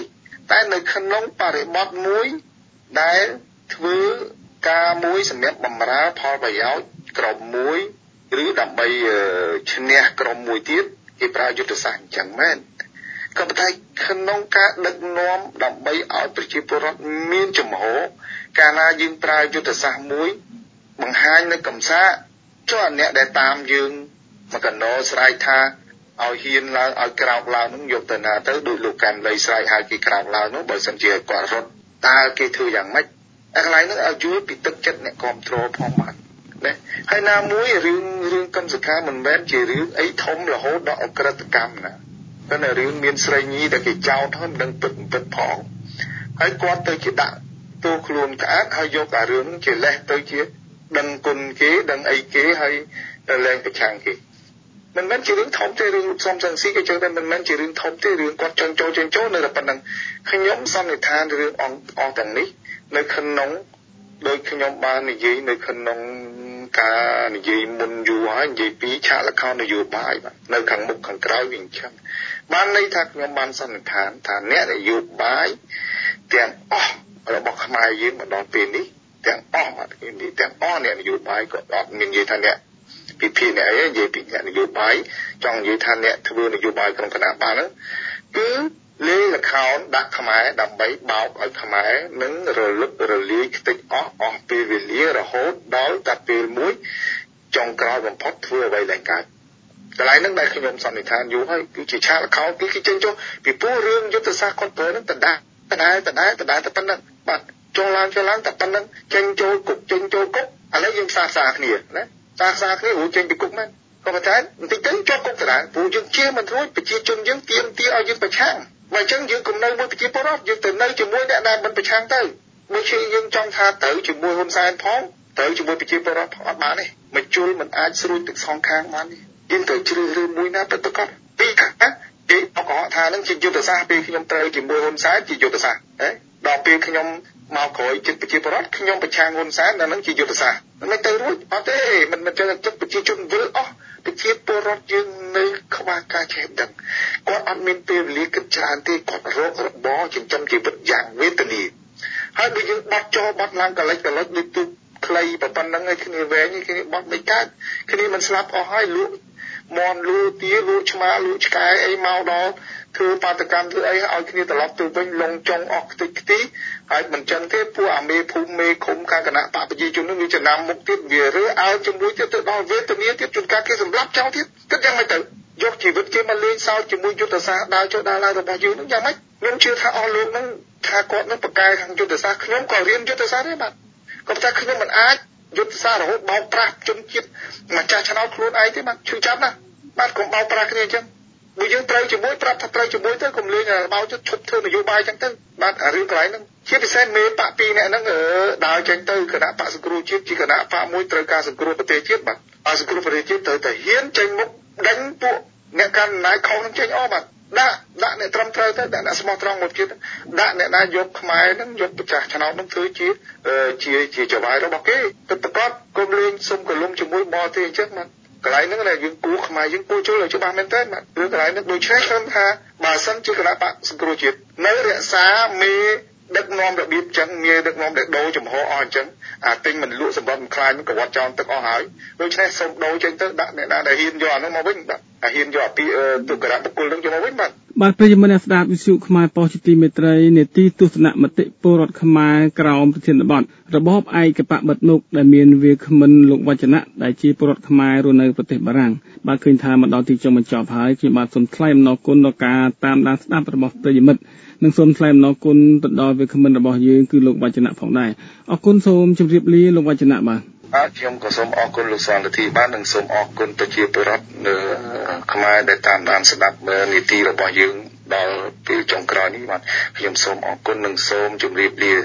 តែនៅក្នុងបរិបទមួយដែលធ្វើការមួយសម្រាប់បម្រើផលប្រយោជន៍ក្រុមមួយឬដើម្បីឈ្នះក្រុមមួយទៀតគេប្រើយុទ្ធសាស្ត្រអញ្ចឹងមែនក៏ប៉ុន្តែក្នុងការដឹកនាំដើម្បីឲ្យប្រជាពលរដ្ឋមានចំហកាលណាយើងប្រើយុទ្ធសាស្ត្រមួយបង្ហាញនៅកំសាចុះអ្នកដែលតាមយើងមកកណោស្រែកថាឲ្យហ៊ានឡើងឲ្យក្រោកឡើងនឹងយកទៅណាទៅដោយលោកកាន់លៃស្រែកឲ្យគេក្រោកឡើងនោះបើសិនជាគាត់រត់តើគេធ្វើយ៉ាងម៉េចអាកន្លែងនោះឲ្យយល់ពីទឹកចិត្តអ្នកគ្រប់គ្រងផងបាទណាហើយណាមួយរឿងកម្មសខាមិនមែនជារឿងអីធំរហូតដល់អក្រិតកម្មណាតែរឿងមានស្រីញីដែលគេចោទហើយមិនដឹងពិតផងហើយគាត់ទៅជាដាក់ទោសខ្លួនក្អាកហើយយកអារឿងជាលេសទៅជាដឹងគុណគេដឹងអីគេហើយលែងប្រឆាំងគេមិនមែនជារឿងធំទេរឿងលោកសំសង្ស៊ីគេចឹងតែមិនមែនជារឿងធំទេរឿងគាត់ចង់ចូលនៅតែប៉ុណ្្នឹងខ្ញុំសន្និដ្ឋានរឿងអស់ទាំងនេះនៅក្នុងដោយខ្ញុំបាននិយាយនៅក្នុងការនិយាយមុនយូរហើយនិយាយពីឆាកល្ខោននយោបាយបាទនៅខាងមុខខាងក្រោយវិញអញ្ចឹងបានន័យថាខ្ញុំបានសន្និដ្ឋានថាអ្នកនយោបាយទាំងអស់របស់ខ្មែរយើងមកដល់ពេលនេះទាំងអស់មកនេះទាំងអស់អ្នកនយោបាយក៏អត់មាននិយាយថាអ្នកពីភាគអ្នកអីនិយាយពីអ្នកនយោបាយចង់និយាយថាអ្នកធ្វើនយោបាយក្នុងគណៈបកហ្នឹងគឺលេខល្ខោនដាក់ខ្មែរដើម្បីបោកឲ្យខ្មែរនឹងរលឹករលាយខ្ទេចអស់ពេលវេលារហូតដល់តែពេលមួយចុងក្រោយបំផុតធ្វើអ្វីដែលកើតកន្លែងហ្នឹងដែលខ្ញុំសន្និដ្ឋានយូរហើយគឺជាឆាកល្ខោនគេចេញចុះពីព្រោះរឿងយុទ្ធសាស្ត្រគាត់ប្រើហ្នឹងដដែលតែប៉ុណ្្នឹងបាទចុងឡើងតែប៉ុណ្្នឹងចេញចូលគុកឥឡូវយើងសាគ្នាណាសាគ្នារួចចេញពីគុកមែនក៏ប៉ុន្តែបន្តិចទៅជាប់គុកដដែលព្រោះយើងជាមិនរួចប្រជាជនយើងទាមទារឲ្យយើងប្រឆាំងបើអញ្ចឹងយើងគំនៅមួយប្រជាពលរដ្ឋយើងទៅនៅជាមួយអ្នកដែលមិនប្រឆាំងទៅមួយជាយើងចង់ថាទៅជាមួយហ៊ុនសែនផងទៅជាមួយប្រជាពលរដ្ឋផងអត់បានទេមកជុលមិនអាចស្រួចទឹកសងខាងបានទេយើងត្រូវជ្រើសរើសមួយណាទៅប្រកបពីខាងគេអកថានឹងជាយុទ្ធសាស្ត្រពេលខ្ញុំត្រូវជាមួយហ៊ុនសែនជាយុទ្ធសាស្ត្រដល់ពេលខ្ញុំមកក្រោយចិត្តប្រជាពលរដ្ឋខ្ញុំប្រឆាំងហ៊ុនសែនដល់នឹងជាយុទ្ធសាស្ត្រមិនទៅរួចអត់ទេមិនចឹងចិត្តប្រជាជនវិលអស់ប្រជាពលរដ្ឋយើងនៅខ្វះការចេះដឹងគាត់អត់មានពេលវេលាគិតច្រើនទេគាត់រករបរចិញ្ចឹមជីវិតយ៉ាងវេទនាហើយបើយើងបាត់ចោលបាត់ឡើងកលិចដូចទូខ្លីប៉ុណ្ណឹងឯគ្នាវែងគ្នាបាត់មិនកើតគ្នាមិនស្លាប់អស់ហើយលក់មន់លូទាលូឆ្មាលូឆ្កែអីមកដល់ធ្វើបាតកម្មធ្វើអីឲ្យគ្នាត្រឡប់ទៅវិញលងចង់អស់ខ្ទេចខ្ទីហើយមិនចឹងទេពួកអាមេភូមិមេឃុំការគណៈបកប្រជាជននឹងវាចំណាំមុខទៀតវារើអើជាមួយទៀតទៅដល់វេទនាទៀតជួនកាលគេសម្លាប់ចោលទៀតគិតយ៉ាងម៉េចទៅយកជីវិតគេមកលេងសើចជាមួយយុទ្ធសាស្ត្រដើរចុះដើរឡើងរបស់យើងនឹងយ៉ាងម៉េចខ្ញុំជឿថាអស់លោកនឹងថាគាត់នឹងបកកែខាងយុទ្ធសាស្ត្រខ្ញុំក៏រៀនយុទ្ធសាស្ត្រដែរបាទក៏តែខ្ញុំមិនអាចយុទ្ធសាស្ត្ររហូតបោកប្រាស់ជនជាតិម្ចាស់ឆ្នោតខ្លួនឯងទេបាទឈឺចាប់ណាស់បាទកុំបោកប្រាស់គ្នាអញ្ចឹងបើយើងត្រូវជាមួយប្រាប់ថាត្រូវជាមួយទៅកុំលេងបោកជប់ធ្វើនយោបាយអញ្ចឹងទៅបាទរឿងកន្លែងហ្នឹងជាពិសេសមេបកពីរអ្នកហ្នឹងដើរចេញទៅគណៈបកសង្គ្រោះជាតិជាគណៈបកមួយត្រូវការសង្គ្រោះប្រទេសជាតិបាទសង្គ្រោះប្រទេសជាតិត្រូវតែហ៊ានចេញមុខដេញពួកអ្នកកាន់អំណាចខុសនឹងចេញអស់បាទដាក់អ្នកត្រឹមត្រូវទៅដាក់អ្នកស្មោះត្រង់មកទៀតដាក់អ្នកណាយកខ្មែរហ្នឹងយកម្ចាស់ឆ្នោតហ្នឹងធ្វើជាចវាយរបស់គេទៅប្រកបកុំលេងសុំកលុំជាមួយបរទេសអញ្ចឹងបាទកន្លែងហ្នឹងដែលយើងគួរខ្មែរយើងគួរចូលឲ្យច្បាស់មែនតើបាទរឿងកន្លែងហ្នឹងដូចនេះខ្ញុំថាបើសិនជាគណៈបកសង្គ្រោះជាតិនៅរក្សាមេដឹកនាំរបៀបចឹងមេដឹកនាំដែលដូរចំហអស់អញ្ចឹងអាទិញមិនលក់សម្រាប់មិនខ្លាចនឹងកវត្តចោលទឹកអស់ហើយដូច្នេះសូមដូរចេញទៅដាក់អ្នកណាដែលហ៊ានយកអានោះមកវិញបាទហ៊ានយកពីទុក្ករៈបុគ្គលនឹងយកមកវិញបាទប្រិយមិត្តអ្នកស្ដាប់វិទ្យុខ្មែរប៉ុស្តិ៍ជាទីមេត្រីនេតិទស្សនមតិពលរដ្ឋខ្មែរក្រោមប្រធានបទរបបឯកបកបិទមុខដែលមានវាគ្មិនលោកវចនៈដែលជាពលរដ្ឋខ្មែររស់នៅប្រទេសបារាំងបាទឃើញថាមកដល់ទីចុងបញ្ចប់ហើយខ្ញុំបាទសូមថ្លែងអំណរគុណដល់ការតាមដានស្ដាប់របស់ប្រិយមិត្តនិងសូមថ្លែងអំណរគុណទៅដល់វាគ្មិនរបស់យើងគឺលោកវចនៈផងដែរអរគុណសូមជម្រាបលាលោកវចនៈបាទខ្ញុំក៏សូមអរគុណលោកសន្តិធីបាទនិងសូមអរគុណប្រជាពលរដ្ឋខ្មែរដែលតាមដានស្ដាប់នីតិរបស់យើងដល់ពេលចុងក្រោយនេះបាទខ្ញុំសូមអរគុណនិងសូមជម្រាបលា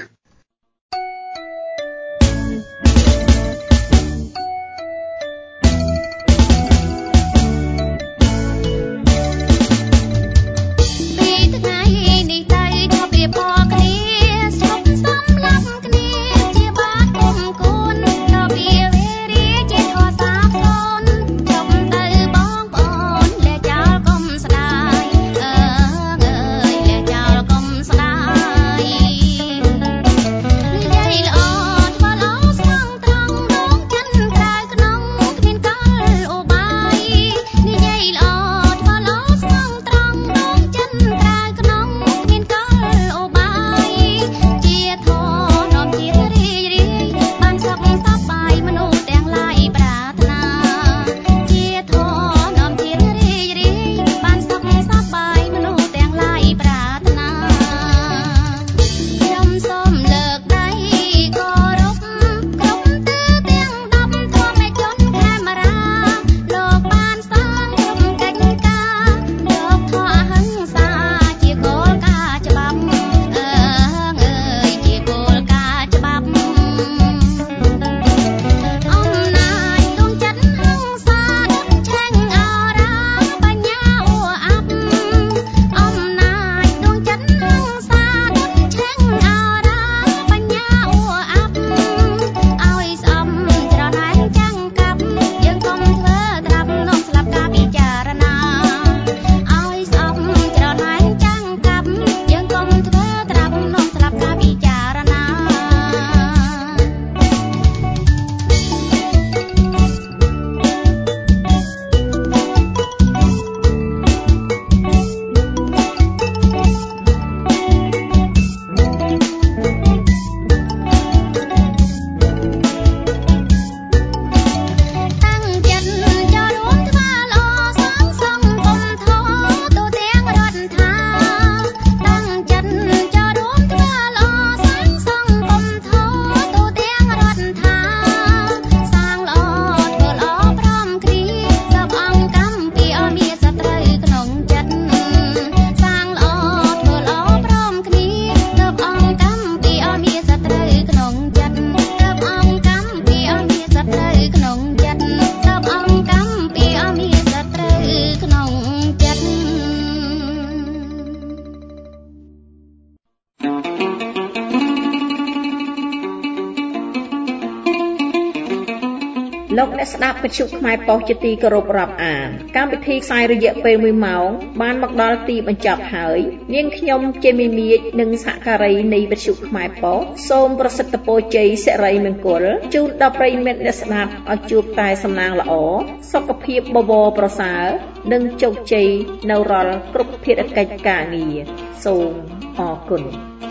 ស្ដាយលោកអ្នកស្ដាប់វិទ្យុខ្មែរប៉ុស្តិ៍ជាទីគោរពរាប់អានកម្មវិធីផ្សាយរយៈពេល1ម៉ោងបានមកដល់ទីបញ្ចប់ហើយនាងខ្ញុំជាមីមៀកនិងសហការីនៃវិទ្យុខ្មែរប៉ុស្តិ៍សូមប្រសិទ្ធពរជ័យសិរីមង្គលជូនដល់ប្រិយមិត្តអ្នកស្ដាប់ឲ្យជួបតែសំណាងល្អសុខភាពបបរប្រសើរនិងជោគជ័យនៅរាល់គ្រប់ភារកិច្ចការងារសូមអរគុណ